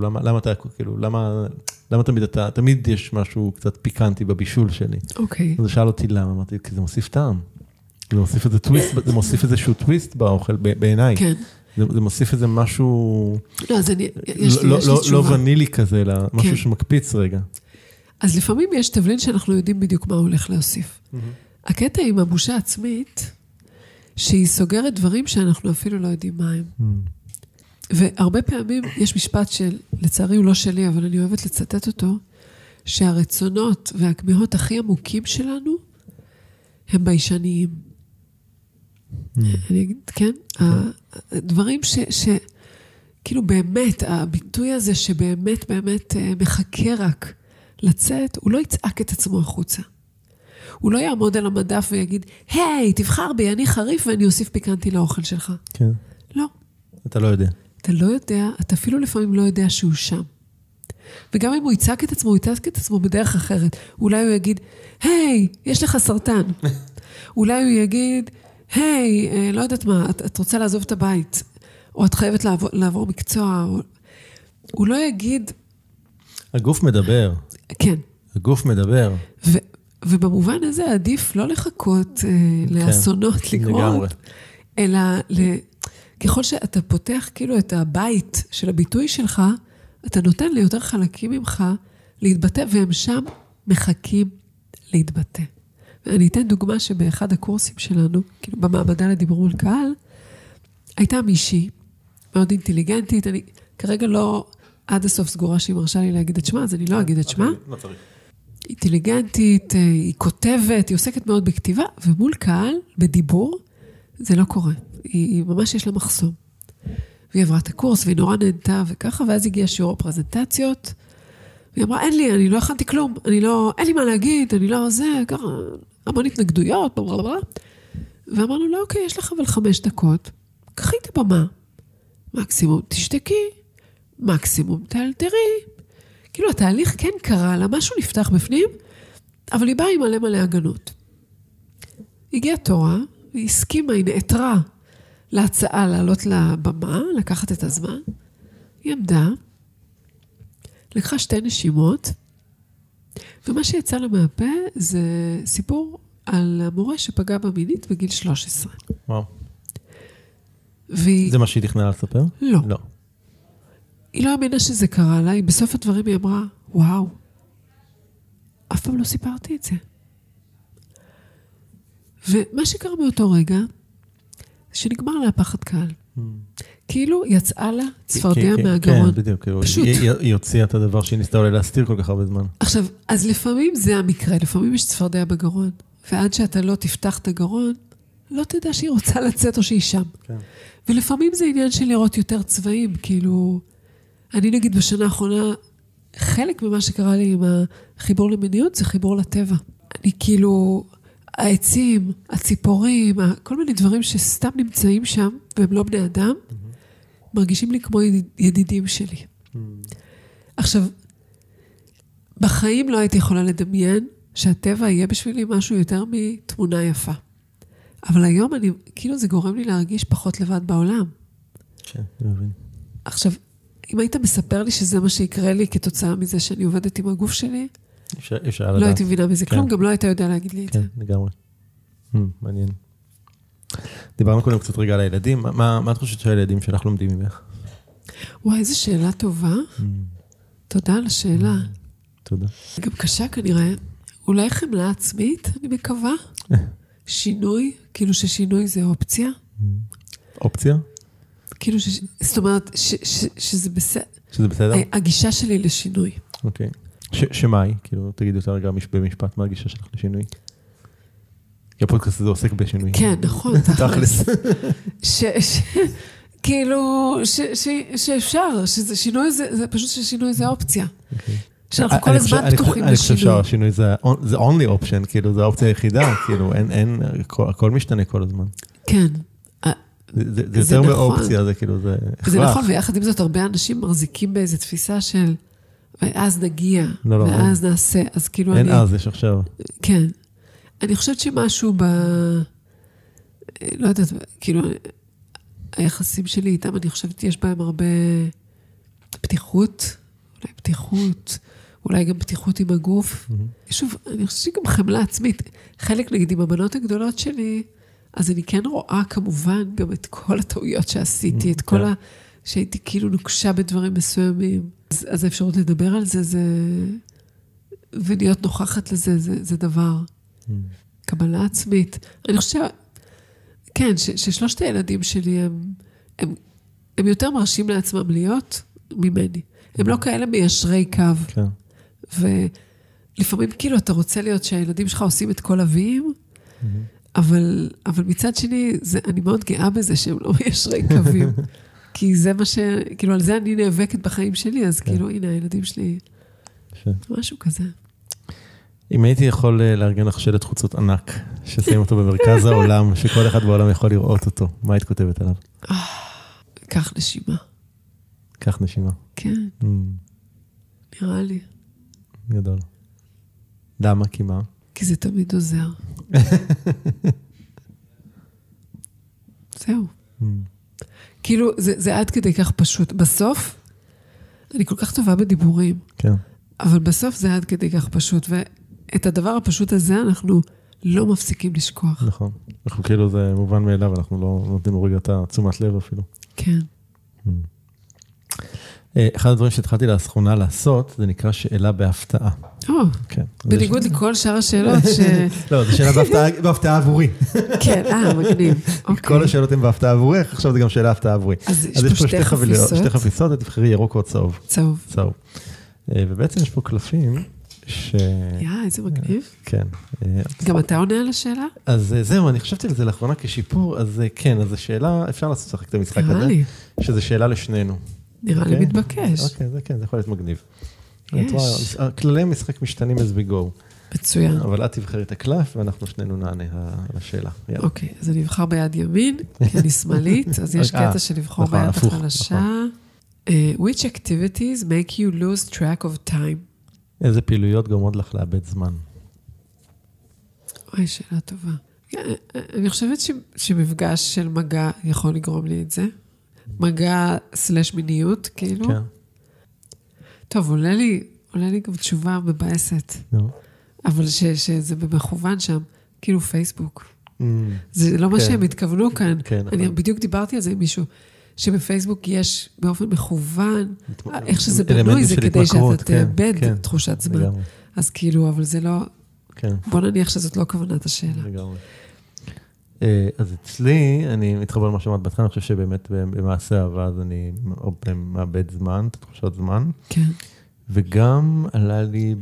למה תמיד יש משהו קצת פיקנטי בבישול שלי. אוקיי. אז שאל אותי למה, אמרתי, כי זה מוסיף טעם. זה מוסיף איזה טוויסט, זה מוסיף איזשהו טוויסט באוכל, בעיניי. כן. זה מוסיף איזה משהו... לא, אז יש לי תשובה. לא ונילי כזה, אלא משהו שמקפיץ רגע. אז לפעמים יש תבלין שאנחנו יודעים בדיוק מה הולך להוסיף. הקטע עם הבושה עצמית, שהיא סוגרת דברים שאנחנו אפילו לא יודעים מה הם. והרבה פעמים יש משפט שלצערי הוא לא שלי, אבל אני אוהבת לצטט אותו, שהרצונות והכמיהות הכי עמוקים שלנו, הם ביישניים. אני אגיד, כן? הדברים כאילו באמת, הביטוי הזה שבאמת באמת מחכה רק לצאת, הוא לא יצעק את עצמו החוצה. הוא לא יעמוד על המדף ויגיד, היי, תבחר בי, אני חריף ואני אוסיף פיקנטי לאוכל שלך. כן. לא. אתה לא יודע. אתה לא יודע, אתה אפילו לפעמים לא יודע שהוא שם. וגם אם הוא יצעק את עצמו, הוא יצעק את עצמו בדרך אחרת. אולי הוא יגיד, היי, יש לך סרטן. אולי הוא יגיד, היי, לא יודעת מה, את רוצה לעזוב את הבית, או את חייבת לעבור מקצוע. הוא לא יגיד... הגוף מדבר. כן. הגוף מדבר. ובמובן הזה עדיף לא לחכות לאסונות לקרות, אלא ככל שאתה פותח כאילו את הבית של הביטוי שלך, אתה נותן ליותר חלקים ממך להתבטא, והם שם מחכים להתבטא. ואני אתן דוגמה שבאחד הקורסים שלנו, כאילו במעבדה לדיבור מול קהל, הייתה מישהי מאוד אינטליגנטית, אני כרגע לא עד הסוף סגורה שהיא מרשה לי להגיד את שמה, אז אני לא אגיד את שמה. לא צריך. אינטליגנטית, היא כותבת, היא עוסקת מאוד בכתיבה, ומול קהל, בדיבור, זה לא קורה. היא ממש יש לה מחסום. והיא עברה את הקורס, והיא נורא נהנתה וככה, ואז הגיעה שיעור הפרזנטציות, והיא אמרה, אין לא הכנתי כלום, אין לי מה להגיד, אני לא זה, ככה, המון התנגדויות, ואמרנו לה, אוקיי, יש לך אבל 5 דקות, קחי את הבמה, מקסימום תשתקי, מקסימום תאלתרי, כאילו התהליך כן קרה לה, משהו נפתח בפנים, אבל היא באה עם מלא הגנות. הגיעה תורה, היא הסכימה, היא נעתרה להצעה לעלות לבמה, לקחת את הזמן, היא עמדה, לקחה 2 נשימות, ומה שיצא לה מהפה זה סיפור על המורה שפגע בה מינית בגיל 13. וואו. זה מה שהיא תכננה לספר? לא. היא לא האמינה שזה קרה לה, היא בסוף הדברים היא אמרה, וואו, אף פעם לא סיפרתי את זה. ומה שקרה מאותו רגע, זה שנגמר לה פחד קהל. כאילו יצאה לה צפרדיה מהגרון. כן, בדיוק. היא הוציאה את הדבר שהיא ניסתה אולי להסתיר כל כך הרבה זמן. עכשיו, אז לפעמים זה המקרה, לפעמים יש צפרדיה בגרון, ועד שאתה לא תפתח את הגרון, לא תדע שהיא רוצה לצאת או שהיא שם. כן. ולפעמים זה עניין של לראות יותר צבעים, כאילו, אני נגיד בשנה האחרונה, חלק ממה שקרה לי עם החיבור למיניות, זה חיבור לטבע. אני כאילו, העצים, הציפורים, כל מיני דברים שסתם נמצאים שם, והם לא בני אדם, מרגישים לי כמו ידידים שלי. עכשיו, בחיים לא הייתי יכולה לדמיין שהטבע יהיה בשבילי משהו יותר מתמונה יפה. אבל היום כאילו זה גורם לי להרגיש פחות לבד בעולם. כן, אני מבין. עכשיו, אם היית מספר לי שזה מה שיקרה לי כתוצאה מזה שאני עובדת עם הגוף שלי, אפשר לדעת. לא הייתי מבינה מזה כלום, גם לא היית יודע להגיד לי את זה. כן, לגמרי. מעניין. דיברנו קודם קצת רגע על הילדים. מה את חושבת שהילדים שלך לומדים ממך? וואי, איזו שאלה טובה. תודה על השאלה. תודה. גם קשה כנראה. אולי חמלה עצמית, אני מקווה. שינוי, כאילו ששינוי זה אופציה. אופציה? כאילו זאת אומרת, שזה בסדר. שזה בסדר? הגישה שלי לשינוי. אוקיי. שמה היא? כאילו, תגיד יותר רגע במשפט, מה הגישה שלך לשינוי? כי הפודקאסט הזה עוסק בשינוי. כן, נכון. תכלס. כאילו, שאפשר, שזה שינוי, זה פשוט ששינוי זה אופציה. שאנחנו כל הזמן פתוחים לשינוי. אני חושב שהשינוי זה only option, כאילו, זה האופציה היחידה, כאילו, אין, הכל משתנה כל הזמן. כן. זה יותר מאופציה, זה כאילו, זה הכרח. זה נכון, ויחד עם זאת, הרבה אנשים מחזיקים באיזו תפיסה של, ואז נגיע, ואז נעשה, אז כאילו אני... אין אז, יש עכשיו. כן. אני חושבת שמשהו לא יודעת, כאילו, היחסים שלי איתם, אני חושבת, יש בהם הרבה פתיחות, אולי גם פתיחות עם הגוף. שוב, אני חושבת שגם חמלה עצמית. חלק, נגיד, עם הבנות הגדולות שלי, אז אני כן רואה כמובן גם את כל הטעויות שעשיתי, את כל שהייתי כאילו נוקשה בדברים מסוימים. אז האפשרות לדבר על זה, ולהיות נוכחת לזה, זה דבר. קבלה עצמית. אני חושבת, כן, ששלושת הילדים שלי הם יותר מרשים לעצמם להיות ממני. הם לא כאלה מיישרי קו. כן. ולפעמים כאילו אתה רוצה להיות שהילדים שלך עושים את כל אביים, אבל מצד שני, אני מאוד גאה בזה שהם לא מיישרי קווים. כי זה מה כאילו על זה אני נאבקת בחיים שלי, אז כאילו הנה הילדים שלי, משהו כזה. אם הייתי יכול לארגן לך שלט חוצות ענק, ששים אותו במרכז העולם, שכל אחד בעולם יכול לראות אותו, מה היית כותבת עליו? קח נשימה. קח נשימה. כן. נראה לי. גדול. למה? כי מה? כי זה תמיד עוזר. זהו. כאילו, זה עד כדי כך פשוט. בסוף, אני כל כך טובה בדיבורים. כן. אבל בסוף זה עד כדי כך פשוט, ואת הדבר הפשוט הזה אנחנו לא מפסיקים לשכוח. נכון. אנחנו כאילו זה מובן מאליו, אנחנו לא נותנים לו רגע את תשומת לב אפילו. כן. אחד הדברים שהתחלתי לאחרונה לעשות, זה נקרא שאלה בהפתעה. כן. בניגוד לכל שאר השאלות ש... לא, זה שאלה בהפתעה עבורי. כן, מגניב. כל השאלות הן בהפתעה עבורי, עכשיו זה גם שאלה בהפתעה עבורי. אז יש פה שתי חפיסות. שתי חפיסות, תבחרי ירוק או צהוב. צהוב. צהוב. ובעצם יש פה קלפים איזה מגניב. כן. גם אתה עונה על השאלה? אז זהו, אני חשבתי על זה לאחרונה כשיפור, אז כן, אז השאלה, אפשר לעשות את המשחק הזה, שזה שאלה לשנינו. נראה לי מתבקש. אוקיי, זה כן, זה יכול להיות מגניב. יש. כללי המשחק משתנים as we go. מצוין. אבל את תבחרי את הקלף, ואנחנו שנינו נענה על השאלה. אוקיי, אז אני אבחר ביד ימין, כי אני שמאלית, אז יש קטע של לבחור ביד החלשה. Which activities make you lose track of time? איזה פעילויות גורמות לך לאבד זמן? אוי, שאלה טובה. אני חושבת שמפגש של מגע יכול לגרום לי את זה. מגע / מיניות, כאילו. כן. טוב, עולה לי גם תשובה מבאסת. אבל שזה במכוון שם, כאילו פייסבוק. זה לא מה שהם התכוונו כאן. אני בדיוק דיברתי על זה עם מישהו, שבפייסבוק יש באופן מכוון, איך שזה בנוי, זה כדי שאתה תאבד תחושת זמן. אז כאילו, אבל זה לא... בוא נניח שזאת לא כוונת השאלה. לגמרי. אז אצלי, אני מתחבר למה שאמרת בהתחלה, אני חושב שבאמת במעשה אהבה, אז אני מאבד זמן, תחושת זמן. כן. וגם עלה לי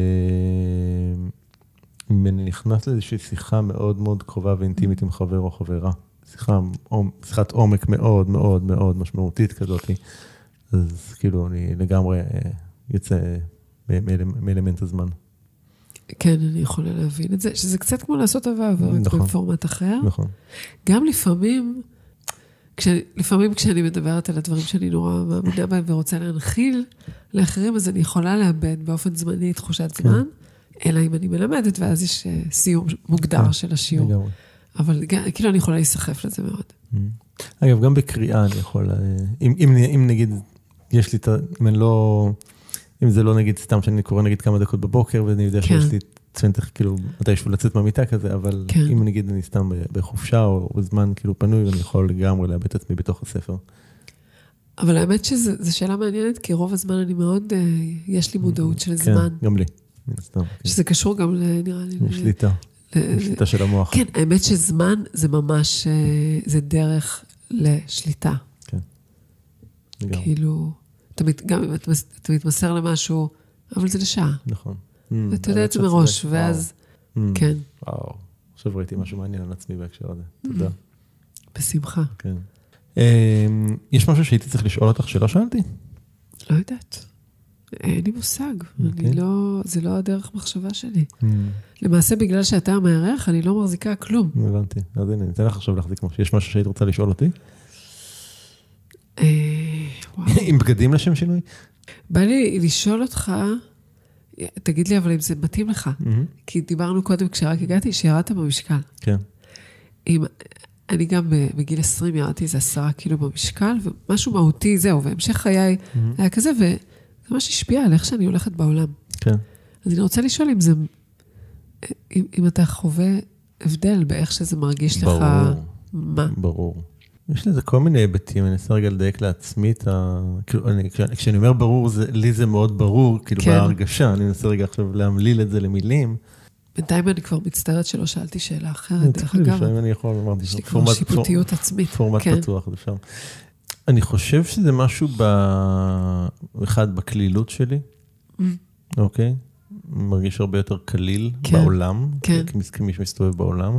אם אני נכנס לאיזושהי שיחה מאוד מאוד קרובה ואינטימית עם חבר או חברה. שיחת עומק מאוד מאוד מאוד משמעותית כזאת. אז כאילו אני לגמרי יוצא מאלמנט הזמן. כן, אני יכולה להבין את זה, שזה קצת כמו לעשות אהבה עברת בפורמט אחר. נכון. גם לפעמים כשאני מדברת על הדברים שאני נורא מאמינה בהם ורוצה להנחיל לאחרים, אז אני יכולה לאבד באופן זמני תחושת זמן, אלא אם אני מלמדת, ואז יש סיום מוגדר של השיעור. אבל כאילו אני יכולה להיסחף לזה מאוד. אגב, גם בקריאה אני יכול, אם נגיד, יש לי, אם זה לא נגיד סתם שאני קורא נגיד כמה דקות בבוקר, ואני יודע שיש לי צוונתך כאילו, מתישהו לצאת מהמיטה כזה, אבל אם נגיד אני סתם בחופשה או זמן כאילו פנוי, אני יכול לגמרי לאבד את עצמי בתוך הספר. אבל האמת שזו שאלה מעניינת, כי רוב הזמן אני מאוד, יש לי מודעות של זמן. כן, גם לי. שזה קשור גם, נראה לי. שליטה. שליטה של המוח. כן, האמת שזמן זה ממש, זה דרך לשליטה. כן. כאילו, גם אם אתה מתמסר למשהו, אבל זה לשעה. נכון. ואתה יודע את זה מראש, ואז, כן. וואו, עכשיו ראיתי משהו מעניין על עצמי בהקשר הזה. תודה. בשמחה. כן. יש משהו שהייתי צריך לשאול אותך שלא שאלתי? לא יודעת. אין לי מושג. זה לא הדרך מחשבה שלי. למעשה, בגלל שאתה המערך, אני לא מחזיקה כלום. הבנתי. אז הנה, ניתן לך עכשיו להחזיק משהו. יש משהו שהיית רוצה לשאול אותי? עם בגדים לשם שינוי? בא לי לשאול אותך, תגיד לי, אבל אם זה מתאים לך, כי דיברנו קודם כשרק הגעתי, שירדת במשקל. כן. אני גם בגיל 20 ירדתי איזה 10 קילו במשקל, ומשהו מהותי זהו, והמשך חיי היה כזה, וזה ממש השפיע על איך שאני הולכת בעולם. כן. אז אני רוצה לשאול אם אתה חווה הבדל באיך שזה מרגיש לך. מה? ברור. יש לזה כל מיני היבטים, אני אנסה רגע לדייק לעצמי את כשאני אומר ברור, לי זה מאוד ברור, כאילו בהרגשה, אני אנסה רגע עכשיו להמליל את זה למילים. בינתיים אני כבר מצטערת שלא שאלתי שאלה אחרת, דרך אגב. אני יכול, אמרתי, יש לי כבר שיפוטיות עצמית. פורמט פתוח, זה שם. אני חושב שזה משהו אחד בכלילות שלי, אוקיי? מרגיש הרבה יותר כליל בעולם, כמי שמסתובב בעולם.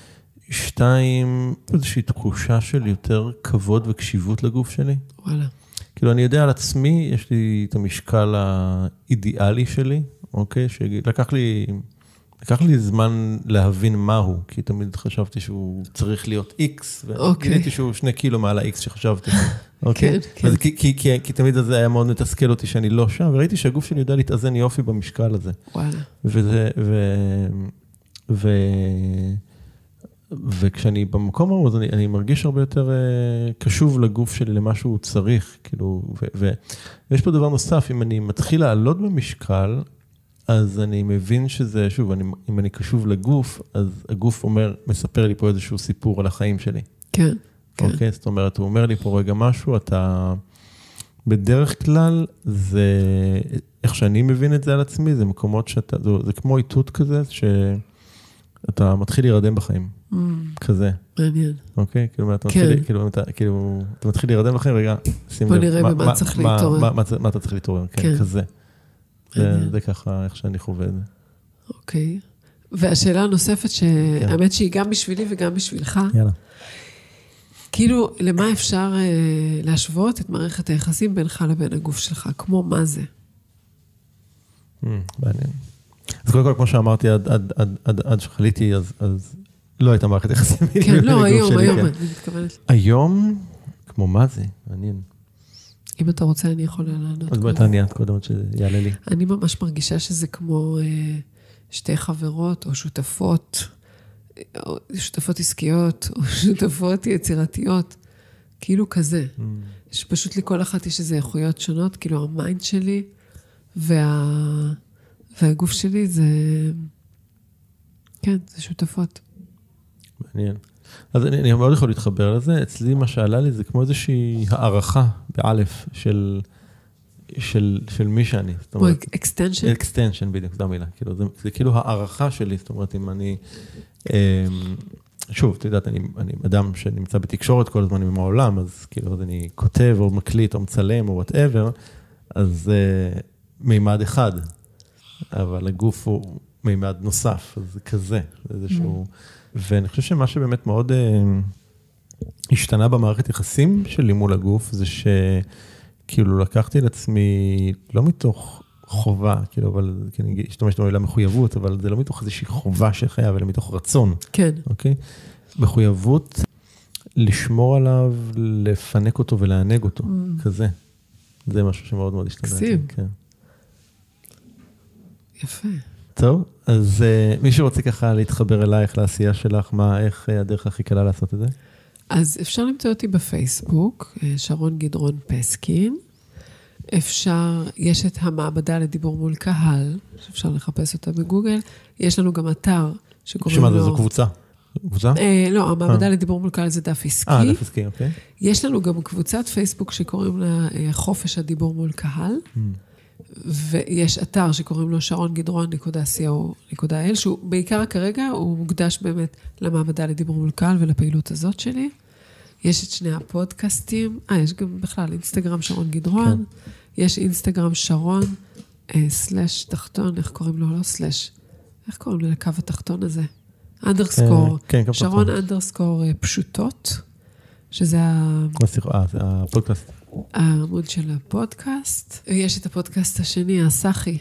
2, איזושהי תחושה של יותר כבוד וקשיבות לגוף שלי. וואלה. כאילו, אני יודע על עצמי, יש לי את המשקל האידיאלי שלי, אוקיי? שלקח לי זמן להבין מהו, כי תמיד חשבתי שהוא צריך להיות X, וגיליתי שהוא 2 קילו מעל ה-X שחשבתי. אוקיי? כי תמיד הזה היה מאוד מתסכל אותי שאני לא שם, וראיתי שהגוף שלי יודע להתאזן יופי במשקל הזה. וואלה. וכשאני במקום ההוא, אז אני מרגיש הרבה יותר קשוב לגוף שלי למה שהוא צריך, כאילו, ויש פה דבר נוסף, אם אני מתחיל לעלות במשקל, אז אני מבין שזה, שוב, אם אני קשוב לגוף, אז הגוף מספר לי פה איזשהו סיפור על החיים שלי. כן. אוקיי? זאת אומרת, הוא אומר לי פה רגע משהו, אתה, בדרך כלל, זה, איך שאני מבין את זה על עצמי, זה מקומות שאתה, זה כמו איתות כזה, שאתה מתחיל להירדם בחיים. כזה. מעניין. אוקיי? כאילו, אתה מתחיל להירדם בחיים, רגע, שים לב. בוא נראה במה צריך להתעורר. מה אתה צריך להתעורר, כן, כזה. זה ככה איך שאני חווה את זה. אוקיי. והשאלה הנוספת, שהאמת שהיא גם בשבילי וגם בשבילך, יאללה. כאילו, למה אפשר להשוות את מערכת היחסים בינך לבין הגוף שלך? כמו מה זה? מעניין. אז קודם כל, כמו שאמרתי, עד שחליתי, אז לא הייתה מערכת יחסים. כן, לא, היום, אני מתכוונת. היום, כמו מה זה? מעניין. אם אתה רוצה, אני יכולה לענות. אז בואי תעני עד קודם שיעלה לי. אני ממש מרגישה שזה כמו שתי חברות או שותפות, או שותפות עסקיות, או שותפות יצירתיות, כאילו כזה. שפשוט לכל אחת יש איזה איכויות שונות, כאילו המיינד שלי והגוף שלי זה, כן, זה שותפות. מעניין. אז אני מאוד יכול להתחבר לזה, אצלי מה שעלה לי זה כמו איזושהי הערכה באלף של מי שאני. או אקסטנשן? אקסטנשן, בדיוק, זו המילה. זה כאילו הערכה שלי, זאת אומרת, אם אני, שוב, אתה יודעת, אני אדם שנמצא בתקשורת כל הזמן עם העולם, אז כאילו, אני כותב או מקליט או מצלם או whatever, אז מימד אחד, אבל הגוף הוא מימד נוסף, אז זה כזה, איזשהו, ואני חושב שמה שבאמת מאוד השתנה במערכת יחסים שלי מול הגוף, זה שכאילו לקחתי לעצמי, לא מתוך חובה, כאילו, אבל, כי אני אשתמש במילה מחויבות, אבל זה לא מתוך איזושהי חובה שחייב, אלא מתוך רצון. כן. אוקיי? מחויבות לשמור עליו, לפנק אותו ולענג אותו, כזה. זה משהו שמאוד מאוד השתנה. מקסים. כן. יפה. טוב, אז מי שרוצה ככה להתחבר אלייך, לעשייה שלך, איך הדרך הכי קלה לעשות את זה? אז אפשר למצוא אותי בפייסבוק, שרון גדרון פסקין. יש את המעבדה לדיבור מול קהל, שאפשר לחפש אותה בגוגל. יש לנו גם אתר שקוראים לו... שמה, זו קבוצה? קבוצה? לא, המעבדה לדיבור מול קהל זה דף עסקי. דף עסקי, אוקיי. יש לנו גם קבוצת פייסבוק שקוראים לה חופש הדיבור מול קהל. ויש אתר שקוראים לו sharongidron.co.il, שהוא בעיקר כרגע, הוא מוקדש באמת למעבדה לדיבור מול קהל ולפעילות הזאת שלי. יש את שני הפודקאסטים, יש גם בכלל אינסטגרם שרון גדרון, יש אינסטגרם שרון, סלש תחתון, איך קוראים לו? לא סלש, איך קוראים לו לקו התחתון הזה? אנדרסקור, שרון אנדרסקור פשוטות, שזה הפודקאסט. העמוד של הפודקאסט. יש את הפודקאסט השני, הסחי,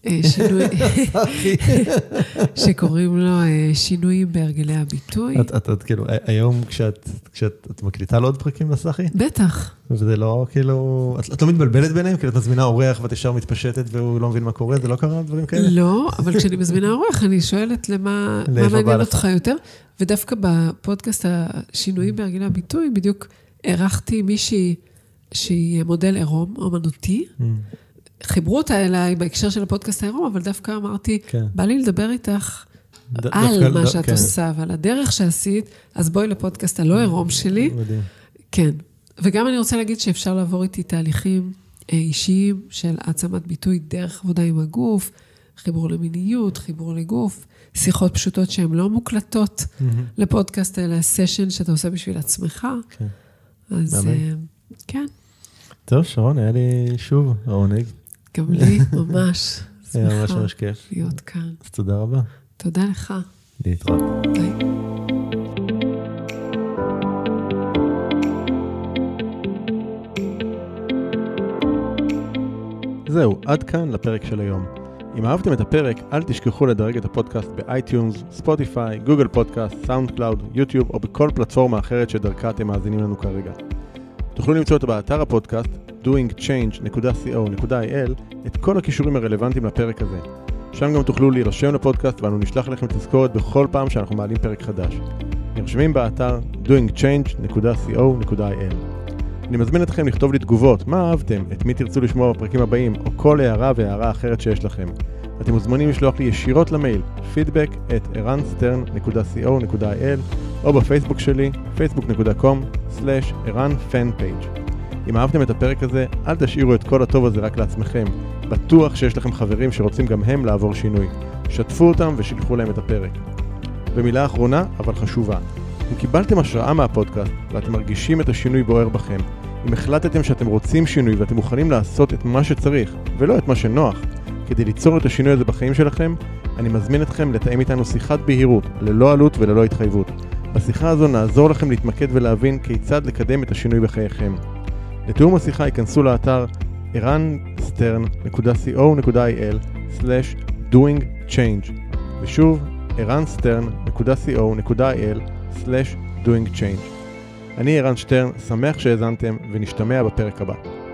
שקוראים לו שינויים בהרגלי הביטוי. את כאילו, היום כשאת מקליטה לעוד פרקים לסחי? בטח. וזה לא כאילו, את לא מתבלבלת ביניהם? כאילו את מזמינה אורח ואת ישר מתפשטת והוא לא מבין מה קורה? זה לא קרה דברים כאלה? לא, אבל כשאני מזמינה אורח, אני שואלת למה מעניין אותך יותר. ודווקא בפודקאסט השינויים בהרגלי הביטוי, בדיוק ערכתי מישהי שהיא מודל עירום, אומנותי. חיברו אותה אליי בהקשר של הפודקאסט העירום, אבל דווקא אמרתי, בא לי לדבר איתך על מה שאת עושה, ועל הדרך שעשית, אז בואי לפודקאסט הלא עירום שלי. כן. וגם אני רוצה להגיד שאפשר לעבור איתי תהליכים אישיים של העצמת ביטוי דרך עבודה עם הגוף, חיבור למיניות, חיבור לגוף, שיחות פשוטות שהן לא מוקלטות לפודקאסט, אלא סשן שאתה עושה בשביל עצמך. אז כן. טוב, שרון, היה לי שוב העונג. גם לי, ממש. היה ממש כיף. להיות כאן. אז תודה רבה. תודה לך. להתראות. ביי. זהו, עד כאן לפרק של היום. אם אהבתם את הפרק, אל תשכחו לדרג את הפודקאסט באייטיונס, ספוטיפיי, גוגל פודקאסט, סאונד קלאוד, יוטיוב או בכל פלטפורמה אחרת שדרכה אתם מאזינים לנו כרגע. תוכלו למצוא אותו באתר הפודקאסט doingchange.co.il את כל הכישורים הרלוונטיים לפרק הזה. שם גם תוכלו להירשם לפודקאסט ואנו נשלח לכם תזכורת בכל פעם שאנחנו מעלים פרק חדש. נרשמים באתר doingchange.co.il. אני מזמין אתכם לכתוב לי תגובות, מה אהבתם, את מי תרצו לשמוע בפרקים הבאים או כל הערה והערה אחרת שיש לכם. אתם מוזמנים לשלוח לי ישירות למייל feedback@eranstern.co.il או בפייסבוק שלי facebook.com/eranfanpage. אם אהבתם את הפרק הזה, אל תשאירו את כל הטוב הזה רק לעצמכם. בטוח שיש לכם חברים שרוצים גם הם לעבור שינוי. שתפו אותם ושילחו להם את הפרק. ומילה אחרונה, אבל חשובה. אם קיבלתם השראה מהפודקאסט ואתם מרגישים את השינוי בוער בכם, אם החלטתם שאתם רוצים שינוי ואתם מוכנים לעשות את מה שצריך ולא את מה שנוח, כדי ליצור את השינוי הזה בחיים שלכם, אני מזמין אתכם לתאם איתנו שיחת בהירות, ללא עלות וללא התחייבות. בשיחה הזו נעזור לכם להתמקד ולהבין כיצד לקדם את השינוי בחייכם. לתיאום השיחה ייכנסו לאתר eranstern.co.il/doingchange ושוב eranstern.co.il/doingchange. אני ערן שטרן, שמח שהאזנתם ונשתמע בפרק הבא.